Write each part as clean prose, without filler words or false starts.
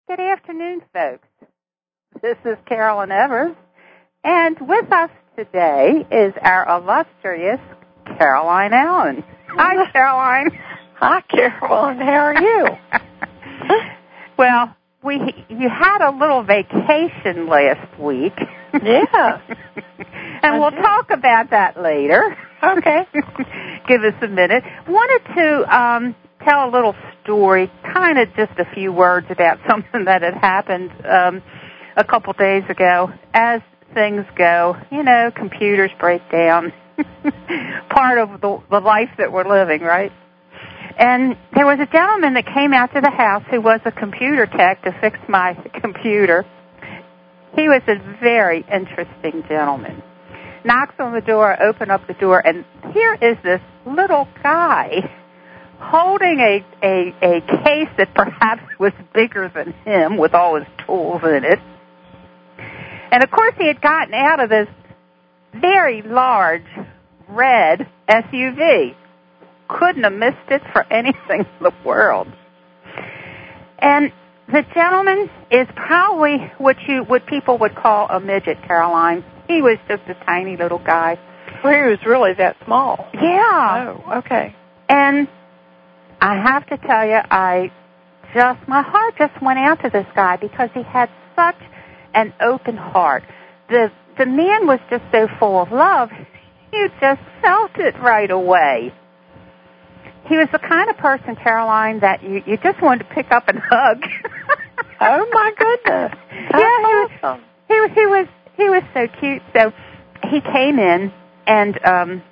Good afternoon, folks. This is Carolyn Evers, and with us today is our illustrious Caroline Allen. Hi, Caroline. Hi, Carolyn. How are you? Well, you had a little vacation last week. Yeah. And we'll talk about that later. Okay. Give us a minute. Wanted to tell a little story, kind of just a few words about something that had happened a couple days ago. As things go, computers break down. Part of the life that we're living, right? And there was a gentleman that came out to the house who was a computer tech to fix my computer. He was a very interesting gentleman. Knocks on the door, open up the door, and here is this little guy holding a case that perhaps was bigger than him with all his tools in it. And, of course, he had gotten out of this very large red SUV. Couldn't have missed it for anything in the world. And the gentleman is probably what people would call a midget, Caroline. He was just a tiny little guy. Well, he was really that small. Yeah. Oh, okay. And I have to tell you, my heart just went out to this guy because he had such an open heart. The man was just so full of love, you just felt it right away. He was the kind of person, Caroline, that you just wanted to pick up and hug. Oh my goodness! That's awesome. He was so cute. So he came in, and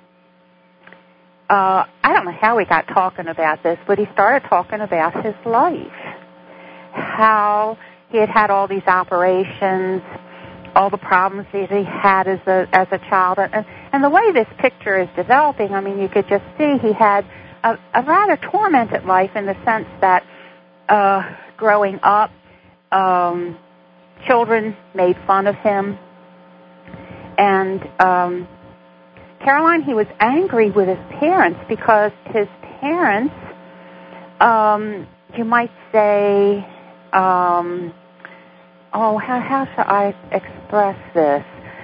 I don't know how we got talking about this, but he started talking about his life, how he had had all these operations, all the problems that he had as a child, and the way this picture is developing. I mean, you could just see he had a rather tormented life in the sense that growing up, children made fun of him, and Caroline, he was angry with his parents because his parents, you might say, how shall I express this?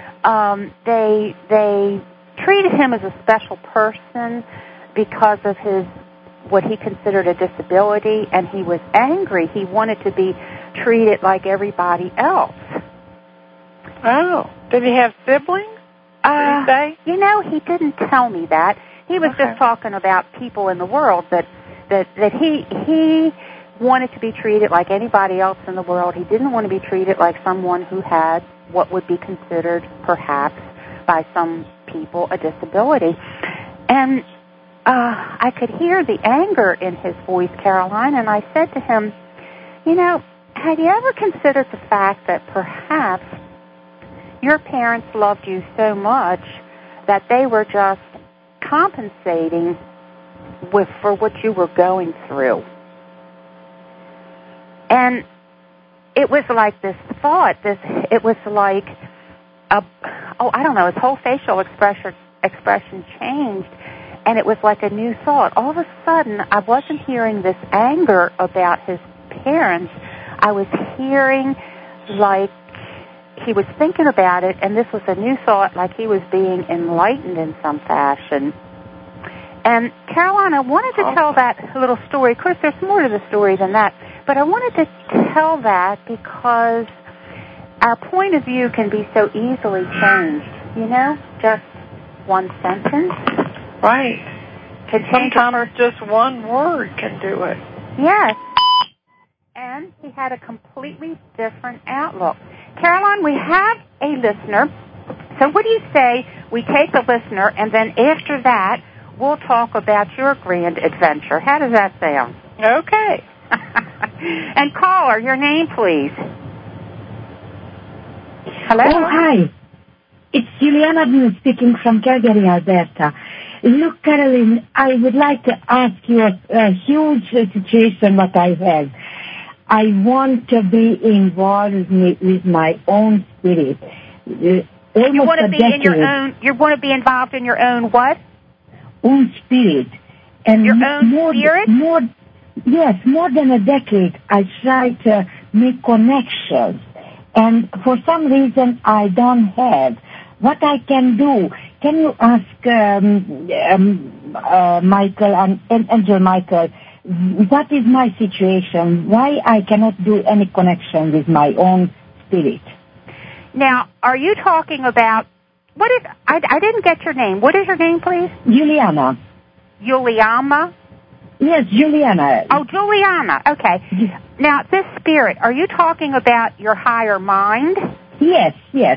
They treated him as a special person because of what he considered a disability, and he was angry. He wanted to be treated like everybody else. Oh, did he have siblings? Did he say? He didn't tell me that. He was just talking about people in the world that he wanted to be treated like anybody else in the world. He didn't want to be treated like someone who had what would be considered, perhaps, by some people, a disability. And I could hear the anger in his voice, Caroline, and I said to him, had you ever considered the fact that perhaps your parents loved you so much that they were just compensating for what you were going through? And it was like this thought, it was like, I don't know, his whole facial expression changed, and it was like a new thought. All of a sudden, I wasn't hearing this anger about his parents. I was hearing like he was thinking about it, and this was a new thought, like he was being enlightened in some fashion. And, Caroline, I wanted to tell that little story. Of course, there's more to the story than that, but I wanted to tell that because our point of view can be so easily changed, just one sentence. Right. Sometimes just one word can do it. Yes. And he had a completely different outlook. Caroline, we have a listener. So what do you say we take the listener, and then after that, we'll talk about your grand adventure. How does that sound? Okay. And caller, your name, please. Hello? Oh, hi. It's Juliana Blue speaking from Calgary, Alberta. Look, Caroline, I would like to ask you a huge situation that I have. I want to be involved with my own spirit. You want to be you want to be involved in your own what? Own spirit. And your own spirit? More than a decade, I tried to make connections. And for some reason I don't have. What I can do, can you ask Michael and Angel Michael, what is my situation? Why I cannot do any connection with my own spirit? Now, are you talking about, I didn't get your name. What is your name, please? Juliana. Juliana? Yes, Juliana. Oh, Juliana. Okay. Yes. Now, this spirit, are you talking about your higher mind? Yes, yes.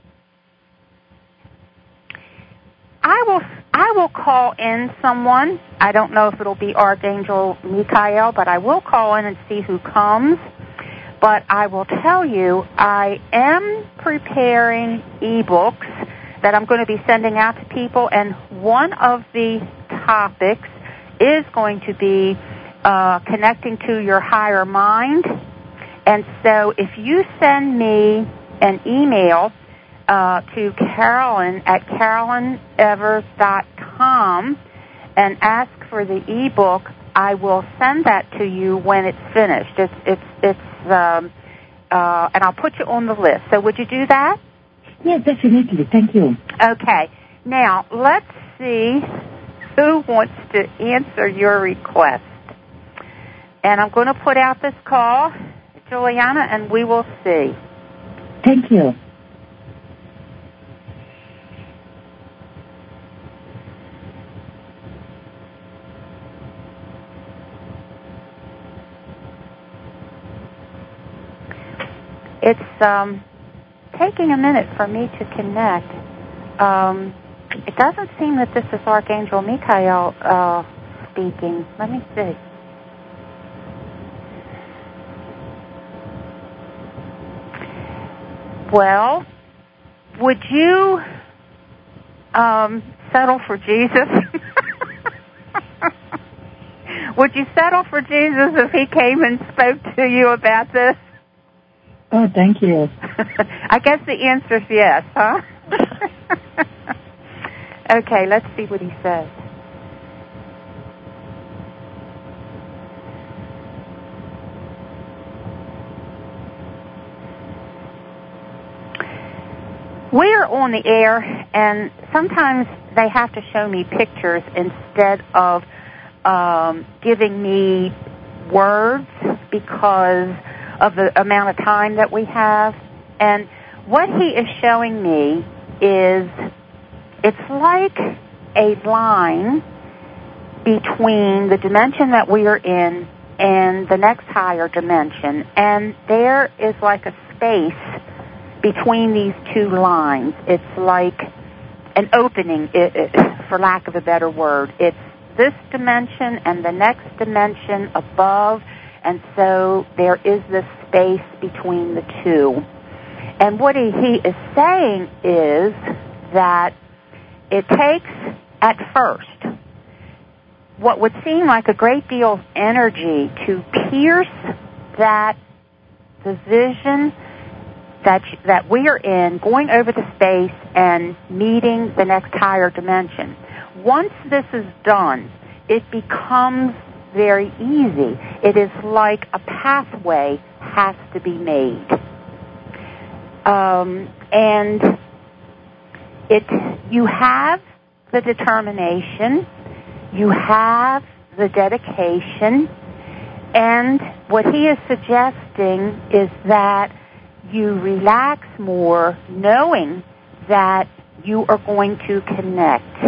I will call in someone. I don't know if it'll be Archangel Michael, but I will call in and see who comes. But I will tell you, I am preparing ebooks that I'm going to be sending out to people, and one of the topics is going to be connecting to your higher mind. And so if you send me an email to Carolyn at CarolynEvers.com and ask for the ebook, I will send that to you when it's finished. And I'll put you on the list. So would you do that? Yes, definitely. Thank you. Okay. Now, let's see who wants to answer your request. And I'm going to put out this call, Juliana, and we will see. Thank you. It's taking a minute for me to connect. It doesn't seem that this is Archangel Michael speaking. Let me see. Well, would you settle for Jesus? Would you settle for Jesus if he came and spoke to you about this? Oh, thank you. I guess the answer is yes, huh? Okay, let's see what he says. We are on the air, and sometimes they have to show me pictures instead of giving me words because of the amount of time that we have. And what he is showing me is it's like a line between the dimension that we are in and the next higher dimension. And there is like a space between these two lines. It's like an opening, for lack of a better word. It's this dimension and the next dimension above, and so there is this space between the two. And what he is saying is that it takes, at first, what would seem like a great deal of energy to pierce that division that we are in, going over the space and meeting the next higher dimension. Once this is done, it becomes very easy. It is like a pathway has to be made. And you have the determination, you have the dedication, and what he is suggesting is that you relax more knowing that you are going to connect.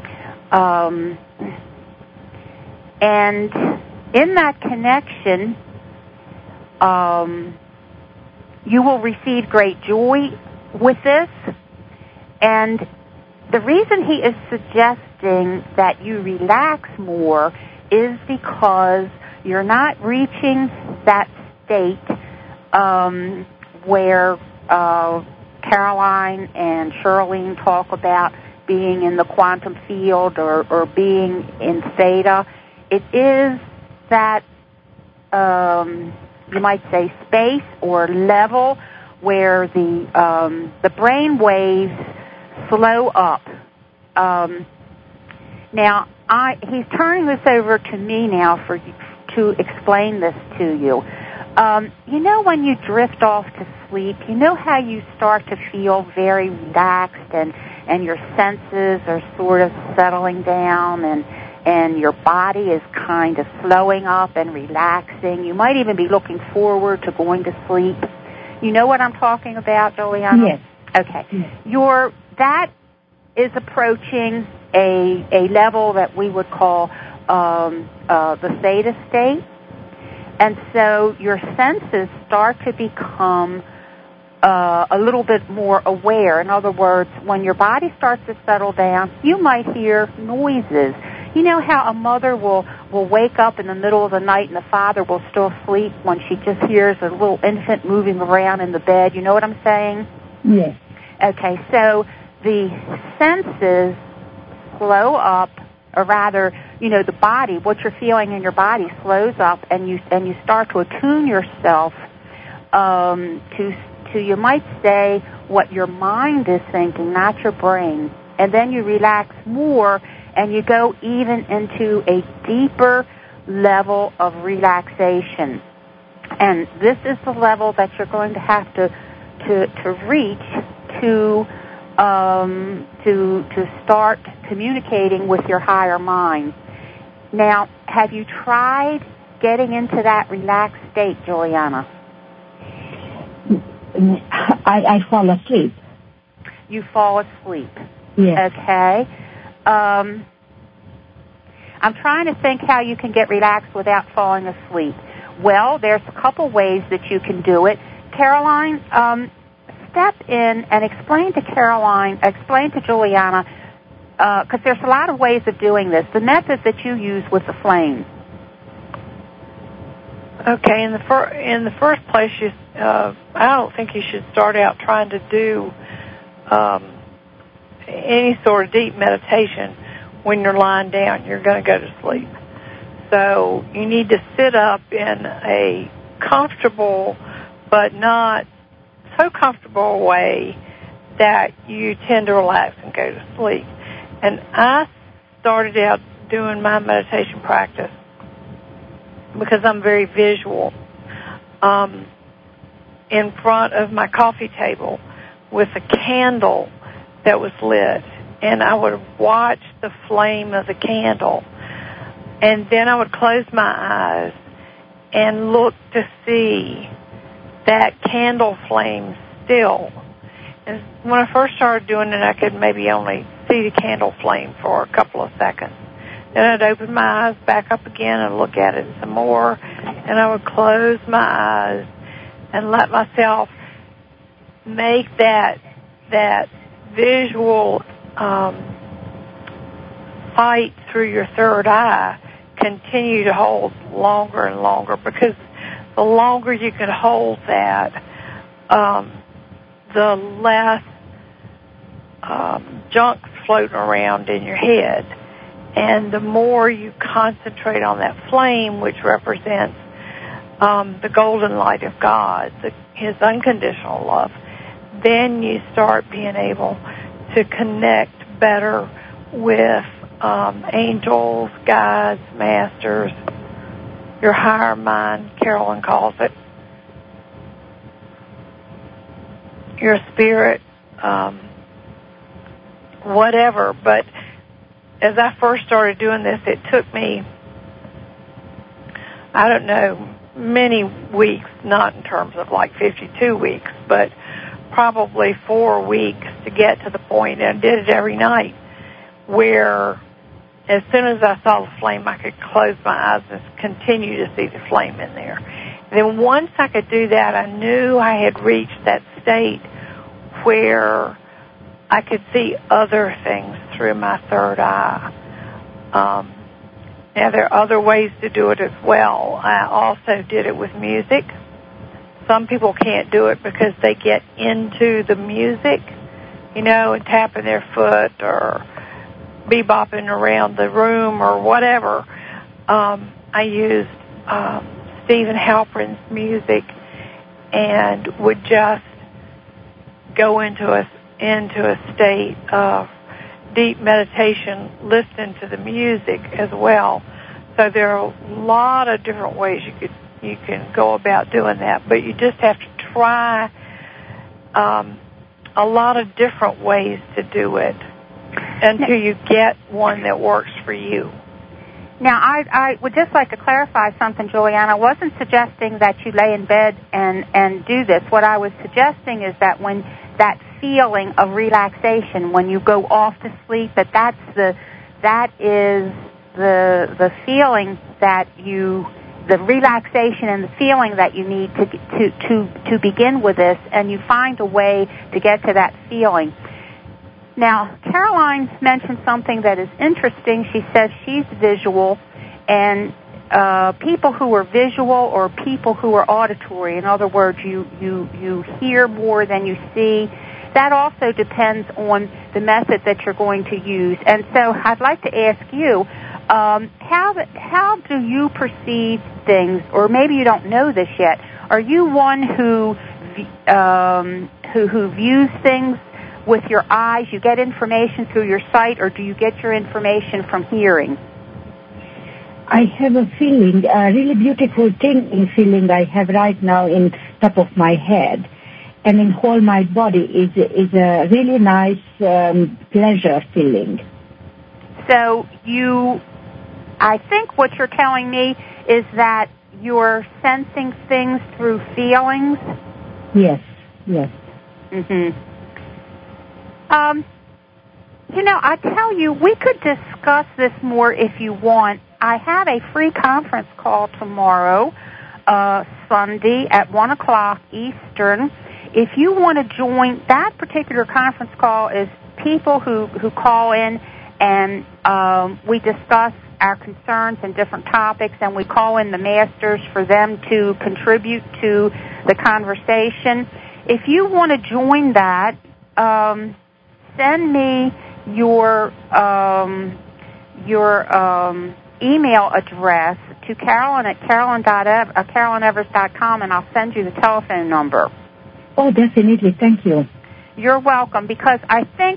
And in that connection, you will receive great joy with this. And the reason he is suggesting that you relax more is because you're not reaching that state where Caroline and Shirlene talk about being in the quantum field or being in theta. It is that, you might say, space or level where the brain waves slow up. Now, he's turning this over to me now to explain this to you. You know when you drift off to sleep, you know how you start to feel very relaxed and your senses are sort of settling down and your body is kind of slowing up and relaxing. You might even be looking forward to going to sleep. You know what I'm talking about, Juliana? Yes. Okay. Yes. That is approaching a level that we would call the theta state. And so your senses start to become a little bit more aware. In other words, when your body starts to settle down, you might hear noises. You know how a mother will wake up in the middle of the night and the father will still sleep when she just hears a little infant moving around in the bed? You know what I'm saying? Yes. Okay, so the senses slow up, or rather, you know, the body, what you're feeling in your body slows up, and you start to attune yourself to you might say what your mind is thinking, not your brain, and then you relax more, and you go even into a deeper level of relaxation, and this is the level that you're going to have to reach to start communicating with your higher mind. Now, have you tried getting into that relaxed state, Juliana? I fall asleep. You fall asleep. Yes. Okay. I'm trying to think how you can get relaxed without falling asleep. Well, there's a couple ways that you can do it. Caroline, step in and explain to Juliana, because there's a lot of ways of doing this, the method that you use with the flame. Okay, in the first place, I don't think you should start out trying to do any sort of deep meditation when you're lying down. You're going to go to sleep. So you need to sit up in a comfortable but not so comfortable way that you tend to relax and go to sleep. And I started out doing my meditation practice because I'm very visual, in front of my coffee table with a candle that was lit, and I would watch the flame of the candle, and then I would close my eyes and look to see that candle flame still. And when I first started doing it, I could maybe only see the candle flame for a couple of seconds. Then I'd open my eyes back up again and look at it some more, and I would close my eyes and let myself make that visual sight through your third eye continue to hold longer and longer, because the longer you can hold that, the less junk's floating around in your head. And the more you concentrate on that flame, which represents the golden light of God, His unconditional love, then you start being able to connect better with angels, guides, masters, your higher mind, Carolyn calls it, your spirit, whatever. But as I first started doing this, it took me, I don't know, many weeks, not in terms of like 52 weeks, but probably 4 weeks to get to the point, and I did it every night, where as soon as I saw the flame, I could close my eyes and continue to see the flame in there. And then once I could do that, I knew I had reached that state where I could see other things through my third eye. Now, there are other ways to do it as well. I also did it with music. Some people can't do it because they get into the music, and tapping their foot or bebopping around the room or whatever. I used Stephen Halpern's music and would just go into a state of deep meditation, listening to the music as well. So there are a lot of different ways you can go about doing that. But you just have to try a lot of different ways to do it until you get one that works for you. Now, I would just like to clarify something, Juliana. I wasn't suggesting that you lay in bed and do this. What I was suggesting is that when that feeling of relaxation, when you go off to sleep, that is the feeling that the relaxation and the feeling that you need to begin with this, and you find a way to get to that feeling. Now, Caroline mentioned something that is interesting. She says she's visual, and people who are visual or people who are auditory, in other words, you hear more than you see, that also depends on the method that you're going to use. And so I'd like to ask you, how do you perceive things, or maybe you don't know this yet? Are you one who views things with your eyes? You get information through your sight, or do you get your information from hearing? I have a feeling, a really beautiful feeling I have right now in top of my head, and in whole my body is a really nice pleasure feeling. So I think what you're telling me is that you're sensing things through feelings? Yes. Mm-hmm. I tell you, we could discuss this more if you want. I have a free conference call tomorrow, Sunday at 1 o'clock Eastern. If you want to join, that particular conference call is people who call in, and we discuss our concerns and different topics, and we call in the masters for them to contribute to the conversation. If you want to join that, send me your email address to Carolyn at carolynevers.com, and I'll send you the telephone number. Oh, definitely. Thank you. You're welcome, because I think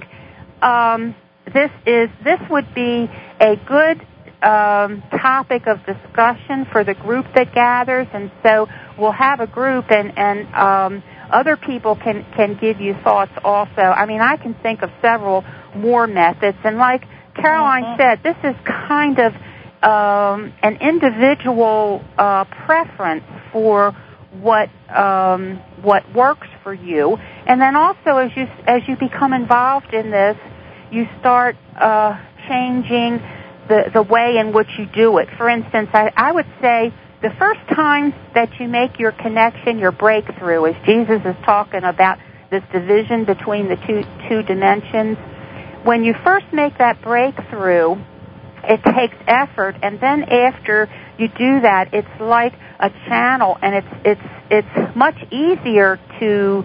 this would be a good topic of discussion for the group that gathers, and so we'll have a group, and other people can give you thoughts also. I mean, I can think of several more methods, and like Caroline said, this is kind of an individual preference for what works for you. And then also, as you become involved in this, you start changing the way in which you do it. For instance, I would say the first time that you make your connection, your breakthrough, as Jesus is talking about this division between the two dimensions, when you first make that breakthrough, it takes effort, and then after you do that, it's like a channel, and it's much easier to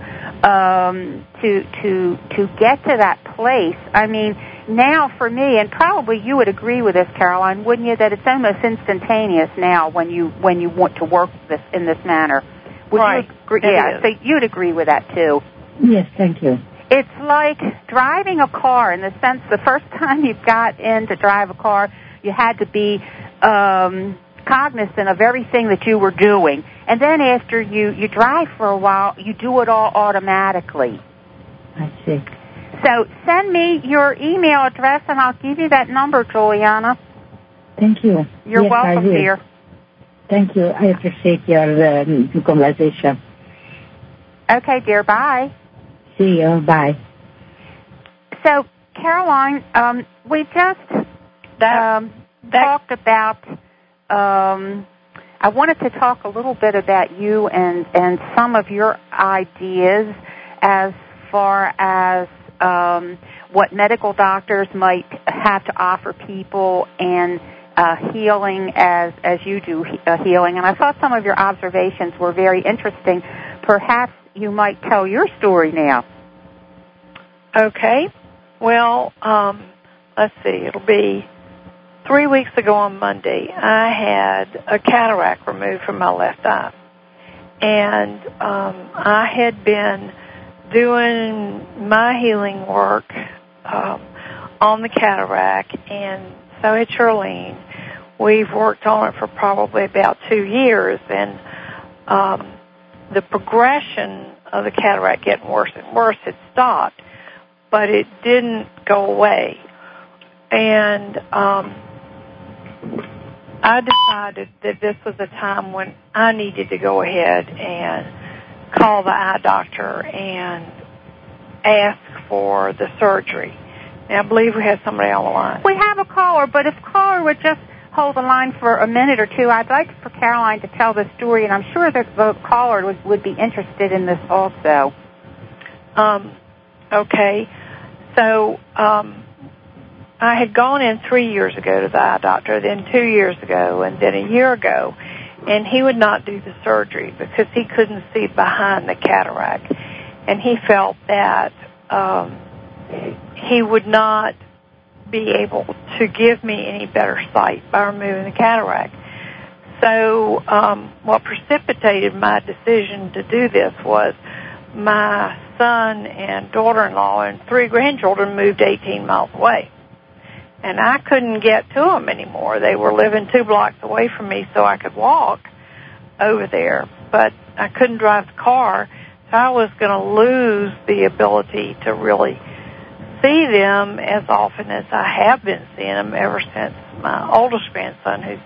get to that place. I mean, now for me, and probably you would agree with this, Caroline, wouldn't you, that it's almost instantaneous now when you want to work in this manner? Would right. you agree? Yeah, so you'd agree with that too. Yes, thank you. It's like driving a car, in the sense the first time you got in to drive a car, you had to be cognizant of everything that you were doing. And then after you drive for a while, you do it all automatically. I see. So send me your email address, and I'll give you that number, Juliana. Thank you. You're welcome, dear. Thank you. I appreciate your conversation. Okay, dear. Bye. See you. Bye. So, Caroline, we just talked about, I wanted to talk a little bit about you and some of your ideas as far as what medical doctors might have to offer people, and healing as you do healing. And I thought some of your observations were very interesting. Perhaps you might tell your story now. Okay. Well, let's see. It'll be 3 weeks ago on Monday, I had a cataract removed from my left eye. And I had been doing my healing work on the cataract, and so had Charlene. we've worked on it for probably about 2 years, and the progression of the cataract getting worse and worse had stopped, but it didn't go away. And I decided that this was a time when I needed to go ahead and call the eye doctor and ask for the surgery. Now, I believe we have somebody on the line. We have a caller, but if caller would just hold the line for a minute or two, I'd like for Caroline to tell the story, and I'm sure that the caller would be interested in this also. Okay. So I had gone in 3 years ago to the eye doctor, then 2 years ago, and then a year ago, and he would not do the surgery because he couldn't see behind the cataract, and he felt that he would not be able to give me any better sight by removing the cataract. So what precipitated my decision to do this was my son and daughter-in-law and 3 grandchildren moved 18 miles away. And I couldn't get to them anymore. They were living 2 blocks away from me, so I could walk over there. But I couldn't drive the car, so I was going to lose the ability to really see them as often as I have been seeing them ever since my oldest grandson, who's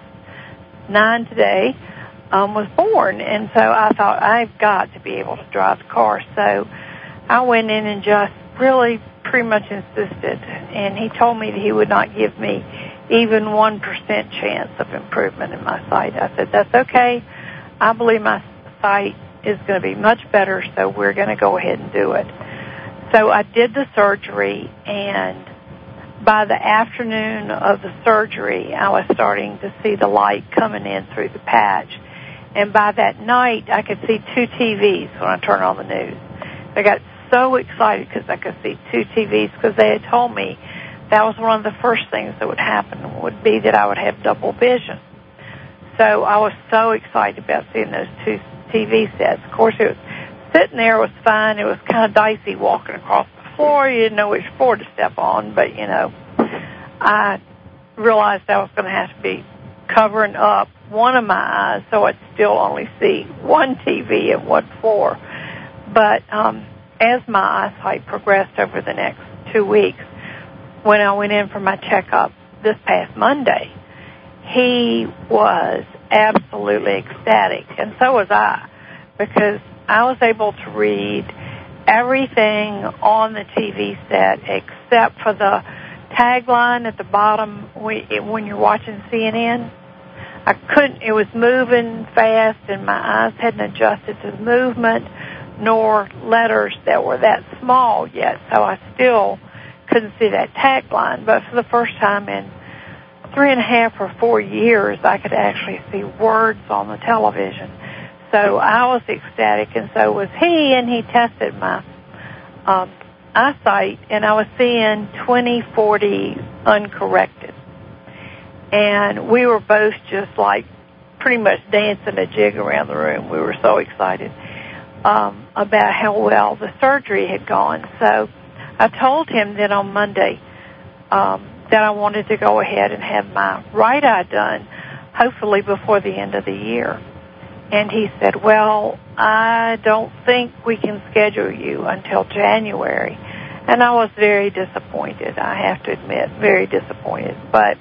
9 today, was born. And so I thought, I've got to be able to drive the car. So I went in and just really pretty much insisted, and he told me that he would not give me even 1% chance of improvement in my sight. I said, that's okay. I believe my sight is going to be much better, so we're going to go ahead and do it. So I did the surgery, and by the afternoon of the surgery, I was starting to see the light coming in through the patch. And by that night, I could see 2 TVs when I turned on the news. I got so excited because I could see 2 TVs because they had told me that was one of the first things that would happen, would be that I would have double vision. So I was so excited about seeing those 2 TV sets. Of course, it was sitting there was fine. It was kind of dicey walking across the floor. You didn't know which floor to step on, but, you know, I realized I was going to have to be covering up one of my eyes so I'd still only see 1 TV and 1 floor. But as my eyesight progressed over the next 2 weeks, when I went in for my checkup this past Monday, he was absolutely ecstatic, and so was I, because I was able to read everything on the TV set except for the tagline at the bottom when you're watching CNN. I couldn't, it was moving fast, and my eyes hadn't adjusted to the movement nor letters that were that small yet, so I still couldn't see that tagline. But for the first time in 3.5 or 4 years, I could actually see words on the television. So I was ecstatic, and so was he, and he tested my eyesight, and I was seeing 20/40 uncorrected. And we were both just like pretty much dancing a jig around the room. We were so excited about how well the surgery had gone. So I told him that on Monday that I wanted to go ahead and have my right eye done, hopefully before the end of the year. And he said, well, I don't think we can schedule you until January. And I was very disappointed, I have to admit, very disappointed. But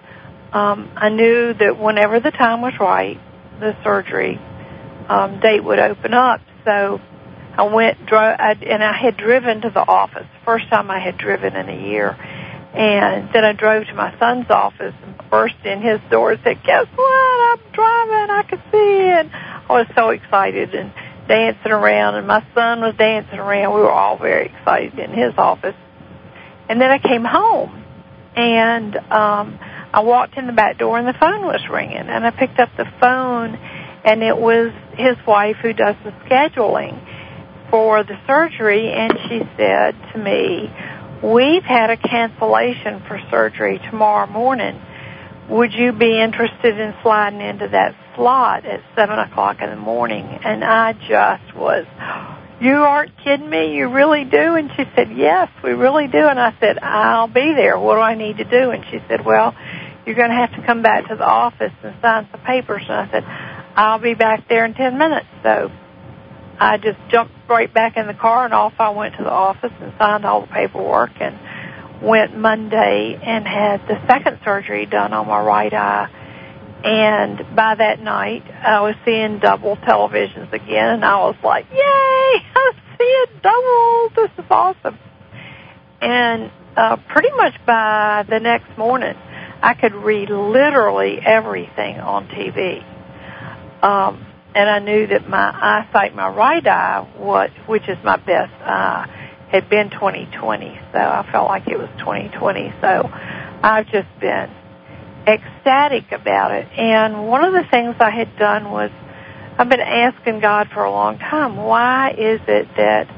I knew that whenever the time was right, the surgery date would open up. So I went, and I had driven to the office, first time I had driven in a year. And then I drove to my son's office and burst in his door and said, guess what, I'm driving, I can see. And I was so excited and dancing around, and my son was dancing around. We were all very excited in his office. And then I came home, and I walked in the back door, and the phone was ringing. And I picked up the phone, and it was his wife who does the scheduling for the surgery, and she said to me, we've had a cancellation for surgery tomorrow morning. Would you be interested in sliding into that slot at 7 o'clock in the morning? And I just was, you aren't kidding me? You really do? And she said, yes, we really do. And I said, I'll be there. What do I need to do? And she said, well, you're going to have to come back to the office and sign some papers. And I said, I'll be back there in 10 minutes. So I just jumped right back in the car, and off I went to the office and signed all the paperwork, and went Monday and had the second surgery done on my right eye. And by that night, I was seeing double televisions again, and I was like, yay, I'm seeing double. This is awesome. And pretty much by the next morning, I could read literally everything on TV. And I knew that my eyesight, my right eye, which is my best eye, had been 20/20. So I felt like it was 20/20. So I've just been ecstatic about it. And one of the things I had done was I've been asking God for a long time, why is it that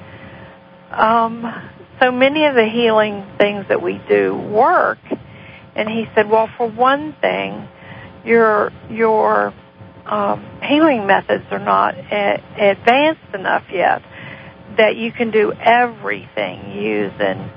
so many of the healing things that we do work? And he said, well, for one thing, your healing methods are not advanced enough yet that you can do everything using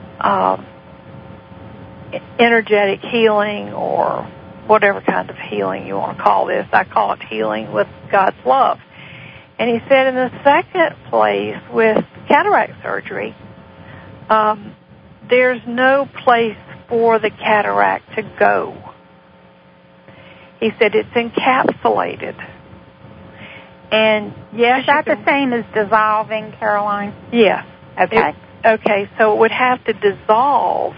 energetic healing or whatever kind of healing you want to call this. I call it healing with God's love. And he said in the second place with cataract surgery, there's no place for the cataract to go. He said it's encapsulated. And yes, is that the same as dissolving, Caroline? Yes. Okay. Okay, so it would have to dissolve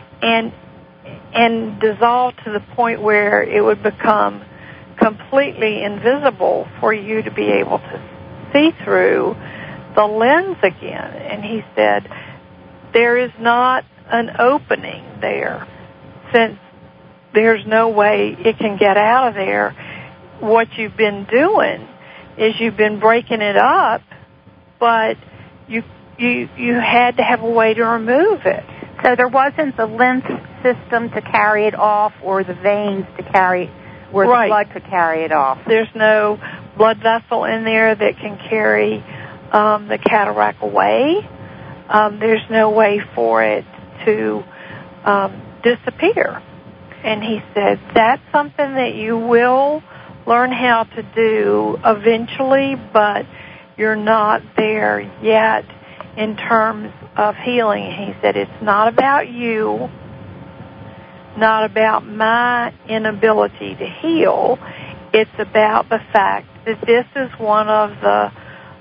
and dissolve to the point where it would become completely invisible for you to be able to see through the lens again. And he said there is not an opening there. Since there's no way it can get out of there, what you've been doing is you've been breaking it up, but you had to have a way to remove it. So there wasn't the lymph system to carry it off, or the veins to carry, where the blood could carry it off. There's no blood vessel in there that can carry the cataract away. There's no way for it to disappear. And he said, that's something that you will learn how to do eventually, but you're not there yet in terms of healing. He said, it's not about you, not about my inability to heal. It's about the fact that this is one of the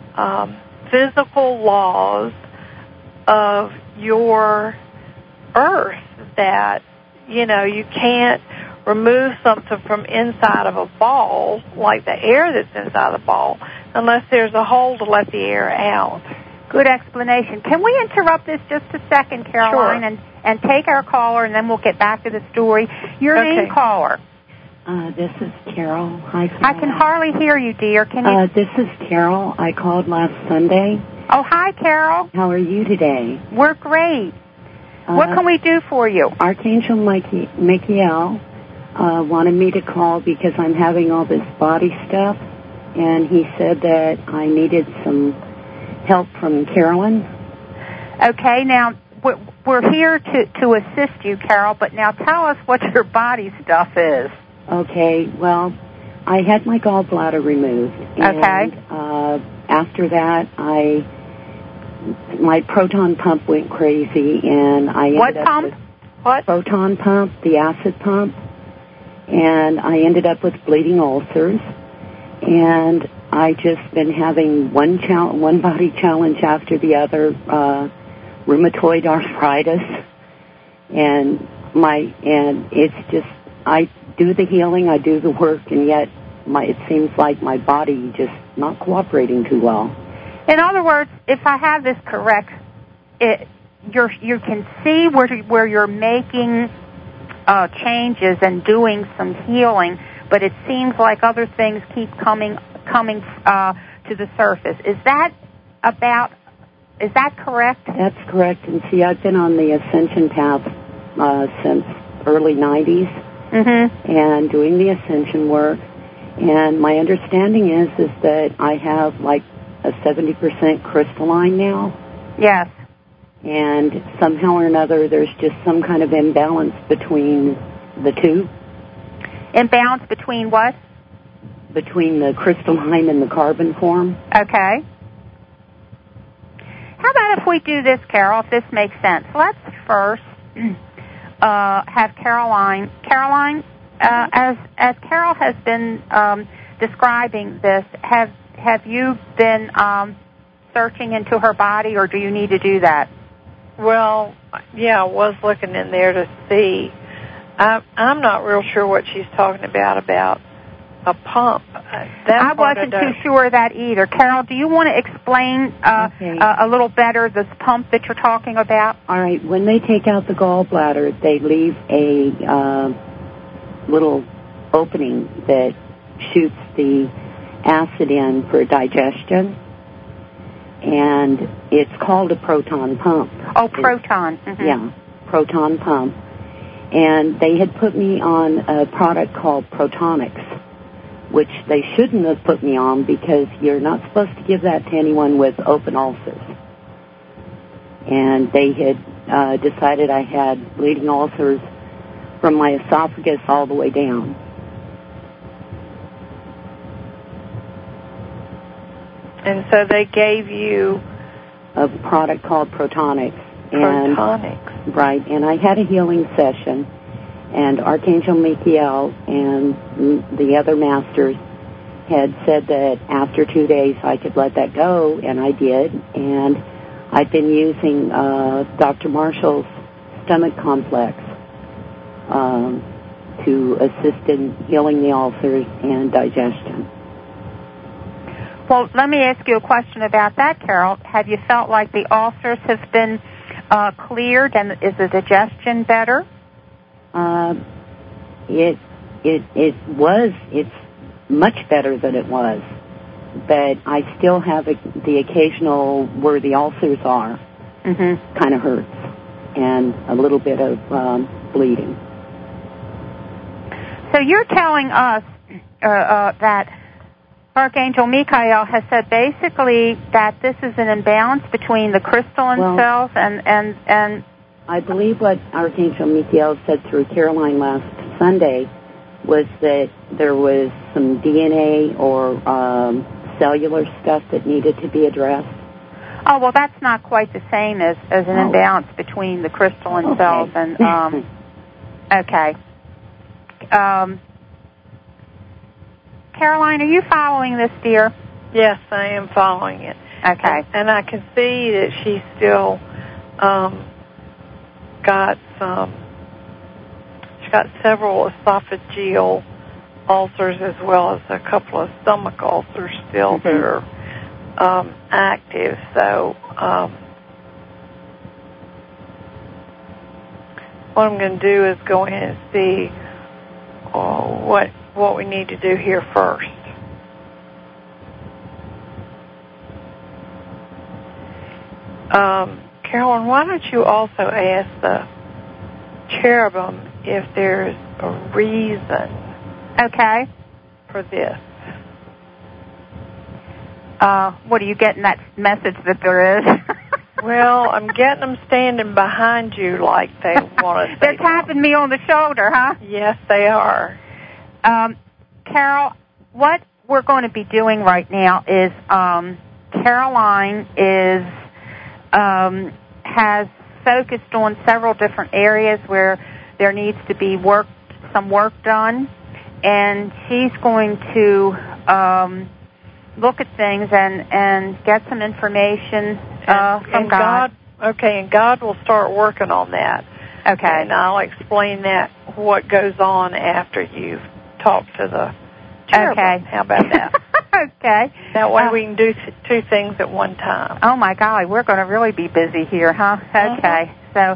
physical laws of your earth, that, you know, you can't remove something from inside of a ball, like the air that's inside the ball, unless there's a hole to let the air out. Good explanation. Can we interrupt this just a second, Caroline, Sure. and take our caller, and then we'll get back to the story? Your name, caller. This is Carol. Hi, Carol. I can hardly hear you, dear. Can you? This is Carol. I called last Sunday. Oh, hi, Carol. How are you today? We're great. What can we do for you? Archangel Michael wanted me to call because I'm having all this body stuff, and he said that I needed some help from Carolyn. Okay, now, we're here to assist you, Carol, but now tell us what your body stuff is. Okay, well, I had my gallbladder removed. And, after that, my proton pump went crazy, and I ended up pump? with What? Proton pump, the acid pump, and I ended up with bleeding ulcers, and I just been having one body challenge after the other, rheumatoid arthritis, and it's just, I do the healing, I do the work, and yet it seems like my body just not cooperating too well. In other words, if I have this correct, you can see where you're making changes and doing some healing, but it seems like other things keep coming to the surface. Is that correct? That's correct. And see, I've been on the ascension path since early 90s, and doing the ascension work. And my understanding is that I have like a 70% crystalline now. Yes. And somehow or another, there's just some kind of imbalance between the two. Imbalance between what? Between the crystalline and the carbon form. Okay. How about if we do this, Carol, if this makes sense? Let's first have Caroline. Caroline, as Carol has been describing this, have you been searching into her body, or do you need to do that? Well, yeah, I was looking in there to see. I'm not real sure what she's talking about a pump. I wasn't too sure of that either. Carol, do you want to explain a little better this pump that you're talking about? All right. When they take out the gallbladder, they leave a little opening that shoots the acid in for digestion, and it's called a proton pump. Oh, proton. Mm-hmm. Yeah, proton pump. And they had put me on a product called Protonix, which they shouldn't have put me on because you're not supposed to give that to anyone with open ulcers. And they had decided I had bleeding ulcers from my esophagus all the way down. And so they gave you a product called Protonix. Protonix. Right, and I had a healing session, and Archangel Michael and the other masters had said that after 2 days I could let that go, and I did, and I've been using Dr. Marshall's stomach complex to assist in healing the ulcers and digestion. Well, let me ask you a question about that, Carol. Have you felt like the ulcers have been cleared, and is the digestion better? It's much better than it was, but I still have the occasional where the ulcers are, kind of hurts, and a little bit of bleeding. So you're telling us that Archangel Michael has said basically that this is an imbalance between the crystalline cells and I believe what Archangel Michael said through Caroline last Sunday was that there was some DNA or cellular stuff that needed to be addressed. Oh, well, that's not quite the same as an imbalance between the crystalline cells and okay. Caroline, are you following this, dear? Yes, I am following it. Okay. And I can see that she's still she's got several esophageal ulcers as well as a couple of stomach ulcers still that are active. So what I'm going to do is go in and see what we need to do here first. Carolyn, why don't you also ask the cherubim if there's a reason for this? What are you getting that message that there is? Well, I'm getting them standing behind you like they want to say. They're tapping me on the shoulder, huh? Yes, they are. Carol, what we're going to be doing right now is Caroline has focused on several different areas where there needs to be some work done, and she's going to look at things and get some information from God. Okay, and God will start working on that. Okay. And I'll explain what goes on after you've talked to the cherubim. Okay. How about that? Okay. That way we can do two things at one time. Oh, my golly, we're going to really be busy here, huh? Okay. So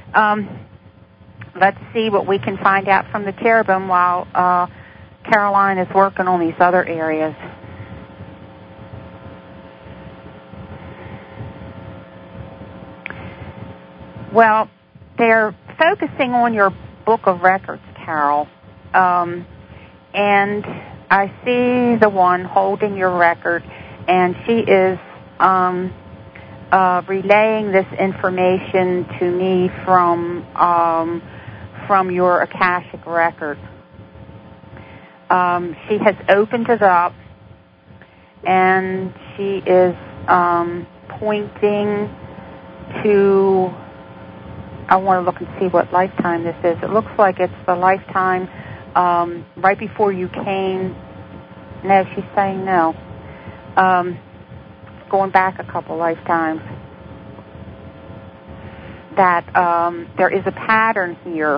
let's see what we can find out from the cherubim while Caroline is working on these other areas. Well, they're focusing on your book of records, Carol, and I see the one holding your record, and she is relaying this information to me from your Akashic record. she has opened it up, and she is pointing to, I want to look and see what lifetime this is. It looks like it's the lifetime right before you came. No, she's saying no. Going back a couple lifetimes. That there is a pattern here,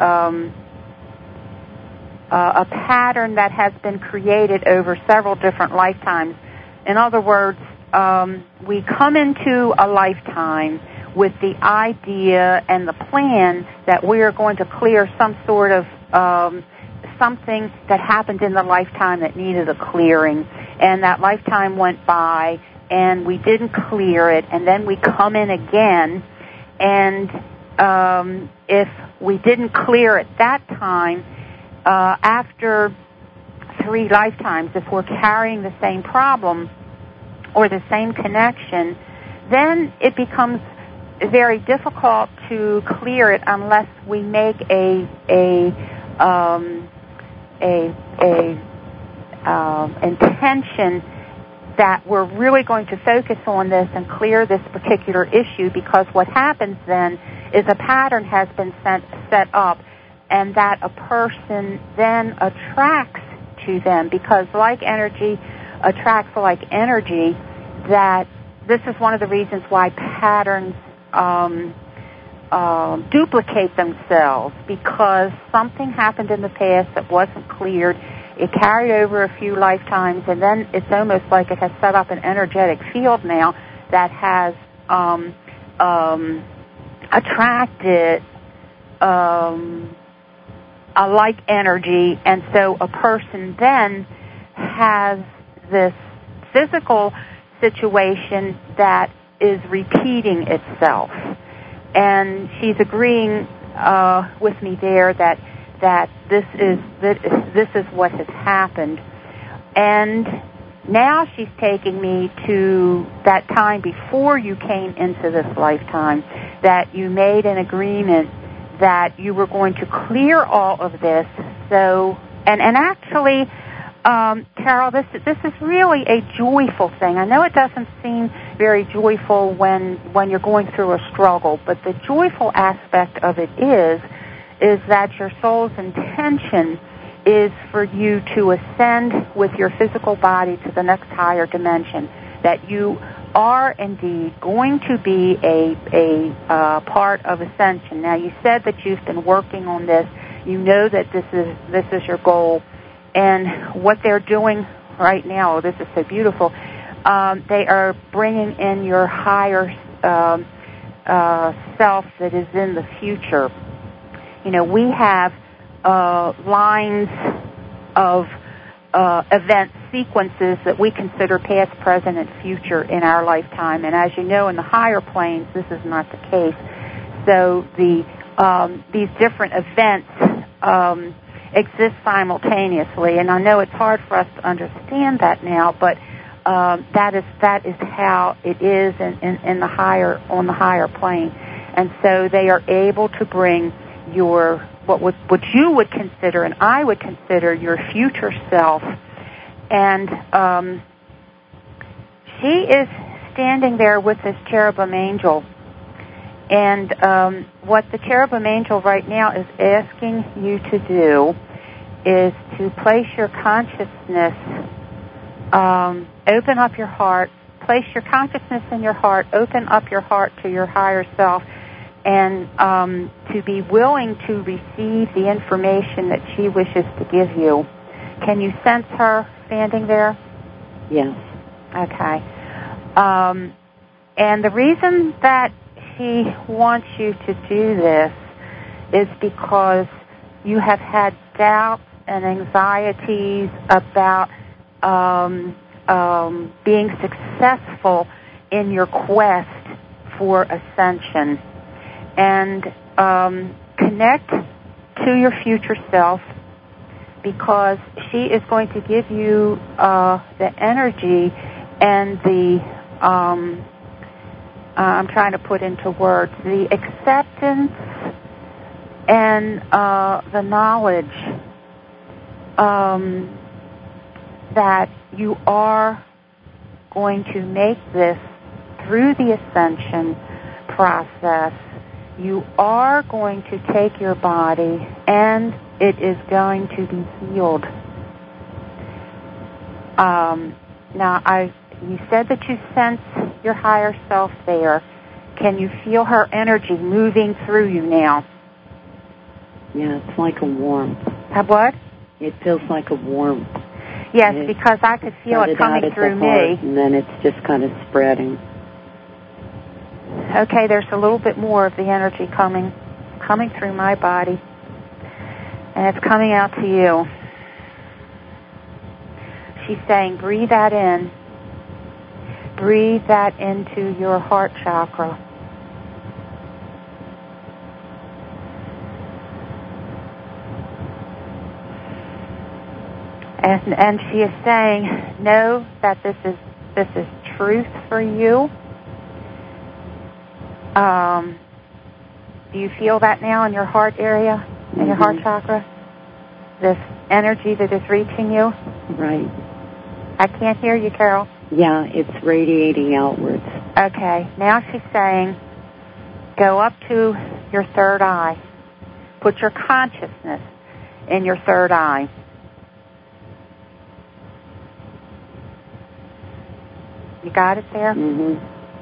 a pattern that has been created over several different lifetimes. In other words, we come into a lifetime with the idea and the plan that we are going to clear some sort of something that happened in the lifetime that needed a clearing, and that lifetime went by and we didn't clear it, and then we come in again, and if we didn't clear it that time, after 3 lifetimes, if we're carrying the same problem or the same connection, then it becomes very difficult to clear it unless we make a intention that we're really going to focus on this and clear this particular issue, because what happens then is a pattern has been set up, and that a person then attracts to them, because like energy attracts like energy. That this is one of the reasons why patterns duplicate themselves, because something happened in the past that wasn't cleared. It carried over a few lifetimes, and then it's almost like it has set up an energetic field now that has attracted a like energy, and so a person then has this physical situation that is repeating itself. And she's agreeing with me there that this is what has happened. And now she's taking me to that time before you came into this lifetime, that you made an agreement that you were going to clear all of this. So, and actually, Carol, this is really a joyful thing. I know it doesn't seem very joyful when you're going through a struggle, but the joyful aspect of it is that your soul's intention is for you to ascend with your physical body to the next higher dimension, that you are indeed going to be a part of ascension. Now, you said that you've been working on this. You know that this is your goal. And what they're doing right now, this is so beautiful, they are bringing in your higher self that is in the future. You know, we have lines of event sequences that we consider past, present, and future in our lifetime. And as you know, in the higher planes, this is not the case. So these different events exist simultaneously. And I know it's hard for us to understand that now, but that is how it is in the higher, on the higher plane. And so they are able to bring your what you would consider and I would consider your future self, and she is standing there with this cherubim angel, and what the cherubim angel right now is asking you to do is to place your consciousness, open up your heart, place your consciousness in your heart, open up your heart to your higher self, and to be willing to receive the information that she wishes to give you. Can you sense her standing there? Yes. Okay. And the reason that she wants you to do this is because you have had doubts and anxieties about being successful in your quest for ascension. And connect to your future self, because she is going to give you the energy and the, I'm trying to put into words, the acceptance and the knowledge that you are going to make this through the ascension process. You are going to take your body and it is going to be healed. Now, you said that you sense your higher self there. Can you feel her energy moving through you now? Yeah, it's like a warmth. What? It feels like a warmth. Yes, because I could feel it coming through me. And then it's just kind of spreading. Okay, there's a little bit more of the energy coming through my body. And it's coming out to you. She's saying, breathe that in. Breathe that into your heart chakra. And she is saying, know that this is truth for you. Do you feel that now in your heart area, in your heart chakra? This energy that is reaching you? Right. I can't hear you, Carol. Yeah, it's radiating outwards. Okay. Now she's saying, go up to your third eye. Put your consciousness in your third eye. You got it there? Mm-hmm.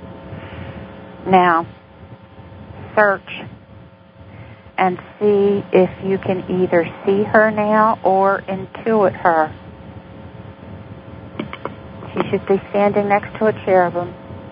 Now, search and see if you can either see her now or intuit her. She should be standing next to a cherubim.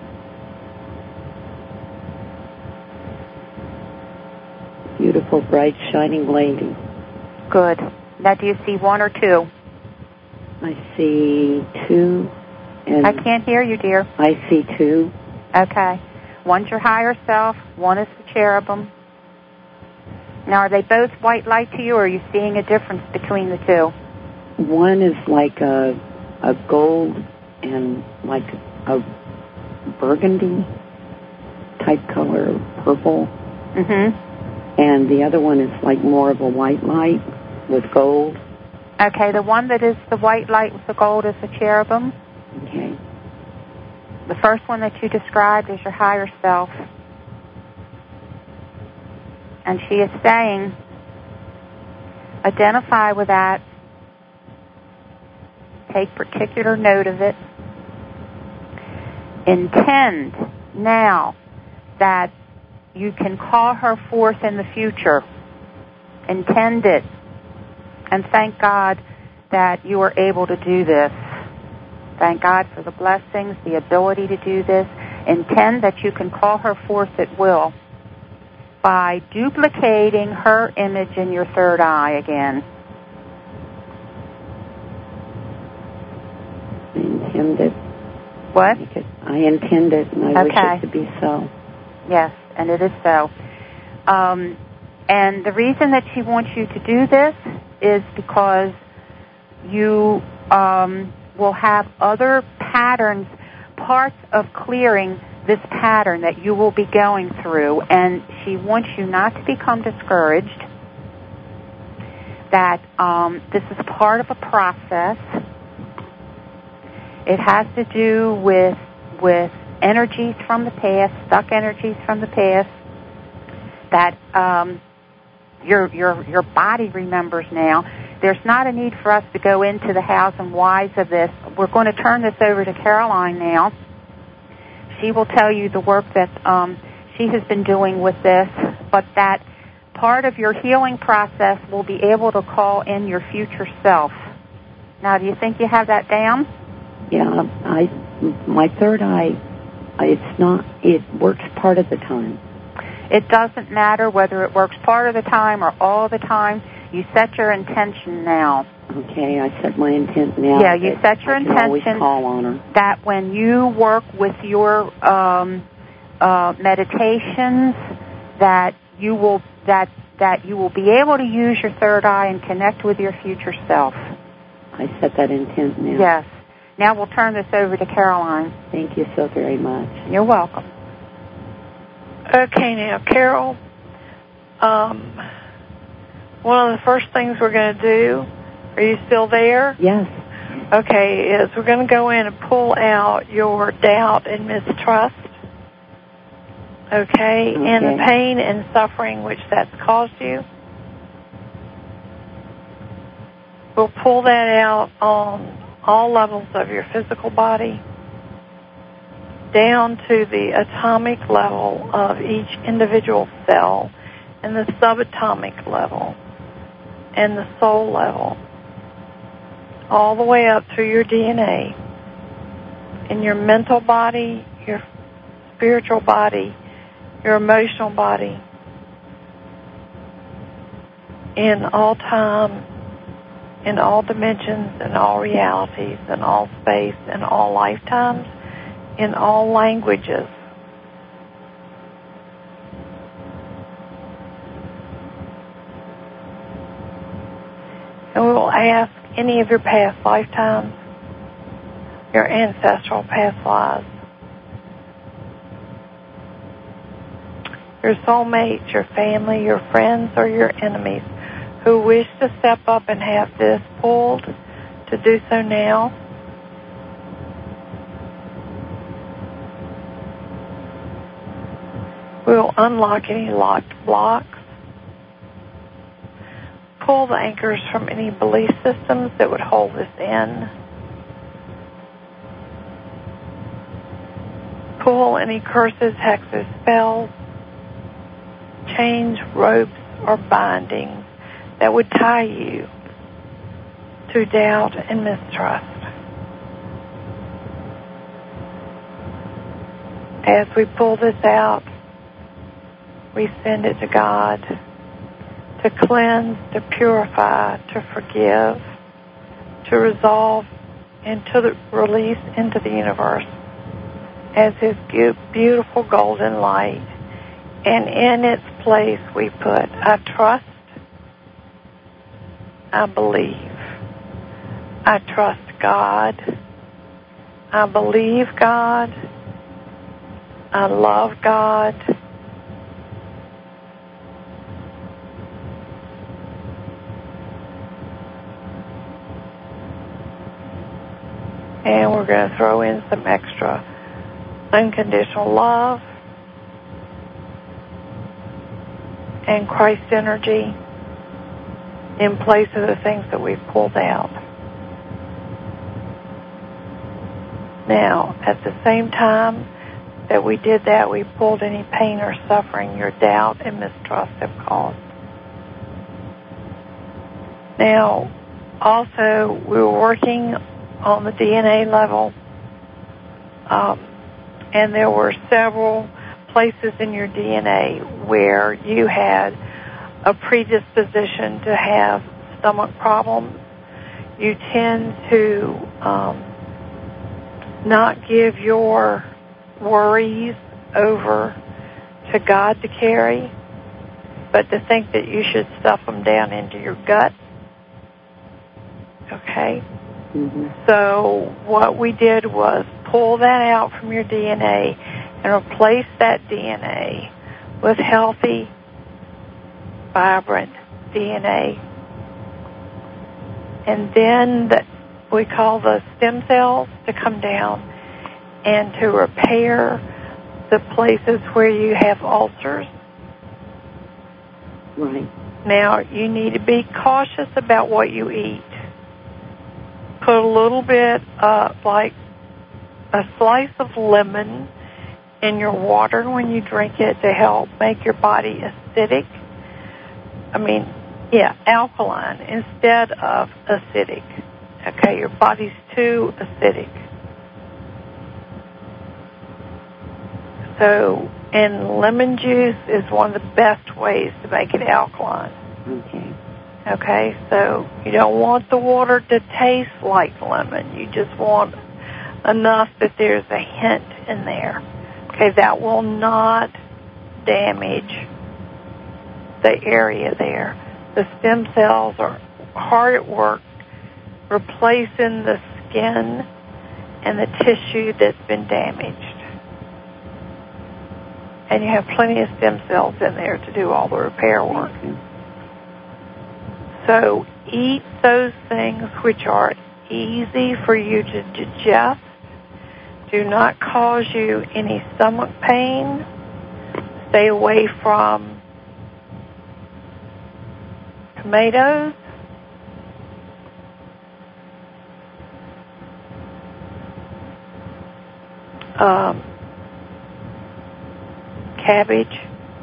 Beautiful, bright, shining lady. Good. Now, do you see one or two? I see two. And I can't hear you, dear. I see two. Okay. One's your higher self. One is the cherubim. Now, are they both white light to you, or are you seeing a difference between the two? One is like a gold and like a burgundy type color, purple. Mm-hmm. And the other one is like more of a white light with gold. Okay, the one that is the white light with the gold is the cherubim. Okay. The first one that you described is your higher self. And she is saying, identify with that. Take particular note of it. Intend now that you can call her forth in the future. Intend it. And thank God that you are able to do this. Thank God for the blessings, the ability to do this. Intend that you can call her forth at will by duplicating her image in your third eye again. I intend it. What? I intend it, and I wish it to be so. Yes, and it is so. And the reason that she wants you to do this is because you will have other patterns, parts of clearing this pattern that you will be going through, and she wants you not to become discouraged, that this is part of a process. It has to do with energies from the past, stuck energies from the past, that your body remembers now. There's not a need for us to go into the hows and whys of this. We're going to turn this over to Caroline now. She will tell you the work that she has been doing with this, but that part of your healing process will be able to call in your future self. Now, do you think you have that down? Yeah, my third eye, it works part of the time. It doesn't matter whether it works part of the time or all the time. You set your intention now. Okay, I set my intent now. Yeah, you set your intention. I can always call on her. That when you work with your meditations, that you will be able to use your third eye and connect with your future self. I set that intent now. Yes. Now we'll turn this over to Caroline. Thank you so very much. You're welcome. Okay, now, Carol, one of the first things we're going to do Are you still there? Yes. Okay, we're going to go in and pull out your doubt and mistrust. Okay, and the pain and suffering which that's caused you. We'll pull that out on all levels of your physical body, down to the atomic level of each individual cell, and the subatomic level, and the soul level, all the way up through your DNA, in your mental body, your spiritual body, your emotional body, in all time, in all dimensions, in all realities, in all space, in all lifetimes, in all languages. And we will ask any of your past lifetimes, your ancestral past lives, your soulmates, your family, your friends, or your enemies who wish to step up and have this pulled, to do so now. We will unlock any locked blocks, pull the anchors from any belief systems that would hold us in, pull any curses, hexes, spells, chains, ropes, or bindings that would tie you to doubt and mistrust. As we pull this out, we send it to God to cleanse, to purify, to forgive, to resolve, and to release into the universe as His beautiful golden light. And in its place we put, I trust, I believe, I trust God, I believe God, I love God, and we're going to throw in some extra unconditional love and Christ energy in place of the things that we've pulled out. Now, at the same time that we did that, we pulled any pain or suffering your doubt and mistrust have caused. Now, also, we were working on the DNA level, and there were several places in your DNA where you had a predisposition to have stomach problems. You tend to not give your worries over to God to carry, but to think that you should stuff them down into your gut. Okay? Mm-hmm. So what we did was pull that out from your DNA and replace that DNA with healthy, vibrant DNA. And then we call the stem cells to come down and to repair the places where you have ulcers. Right. Now, you need to be cautious about what you eat. Put a little bit, like a slice of lemon in your water when you drink it to help make your body acidic. Alkaline instead of acidic. Okay, your body's too acidic. So, and lemon juice is one of the best ways to make it alkaline. Okay, so you don't want the water to taste like lemon. You just want enough that there's a hint in there. Okay, that will not damage the area there. The stem cells are hard at work replacing the skin and the tissue that's been damaged. And you have plenty of stem cells in there to do all the repair work. So eat those things which are easy for you to digest, do not cause you any stomach pain. Stay away from tomatoes, cabbage,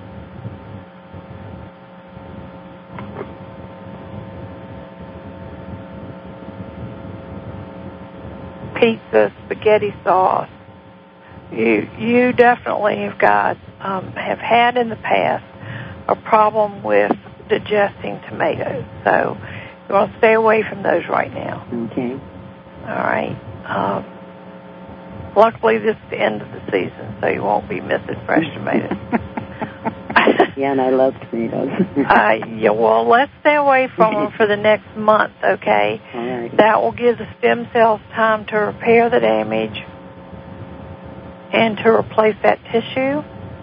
pizza, spaghetti sauce. You definitely have had in the past a problem with digesting tomatoes, so you want to stay away from those right now. Okay. All right. Luckily, this is the end of the season, so you won't be missing fresh tomatoes. Yeah, and I love tomatoes. Yeah, well, let's stay away from them for the next month, okay? All right. That will give the stem cells time to repair the damage and to replace that tissue.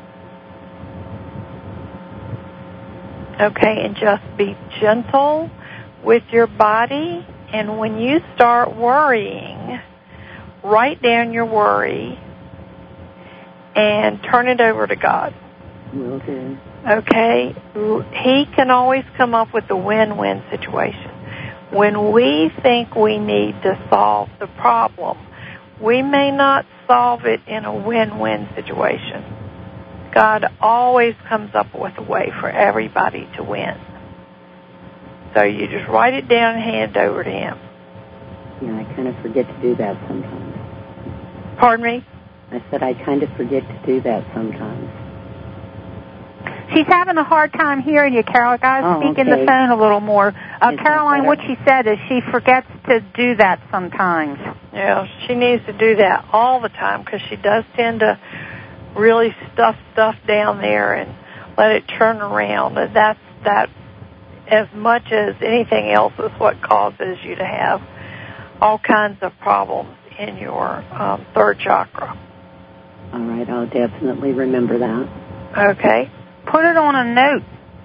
Okay, and just be gentle with your body. And when you start worrying, write down your worry and turn it over to God. Will do. Okay? He can always come up with a win-win situation. When we think we need to solve the problem, we may not solve it in a win-win situation. God always comes up with a way for everybody to win. So you just write it down and hand it over to Him. Yeah, I kind of forget to do that sometimes. Pardon me? I said I kind of forget to do that sometimes. She's having a hard time hearing you, Carol. Guys, speak in the okay. phone a little more. Is Caroline, what she said is she forgets to do that sometimes. Yeah, she needs to do that all the time because she does tend to really stuff stuff down there and let it turn around. And that as much as anything else is what causes you to have all kinds of problems in your third chakra. All right, I'll definitely remember that. Okay. Put it on a note.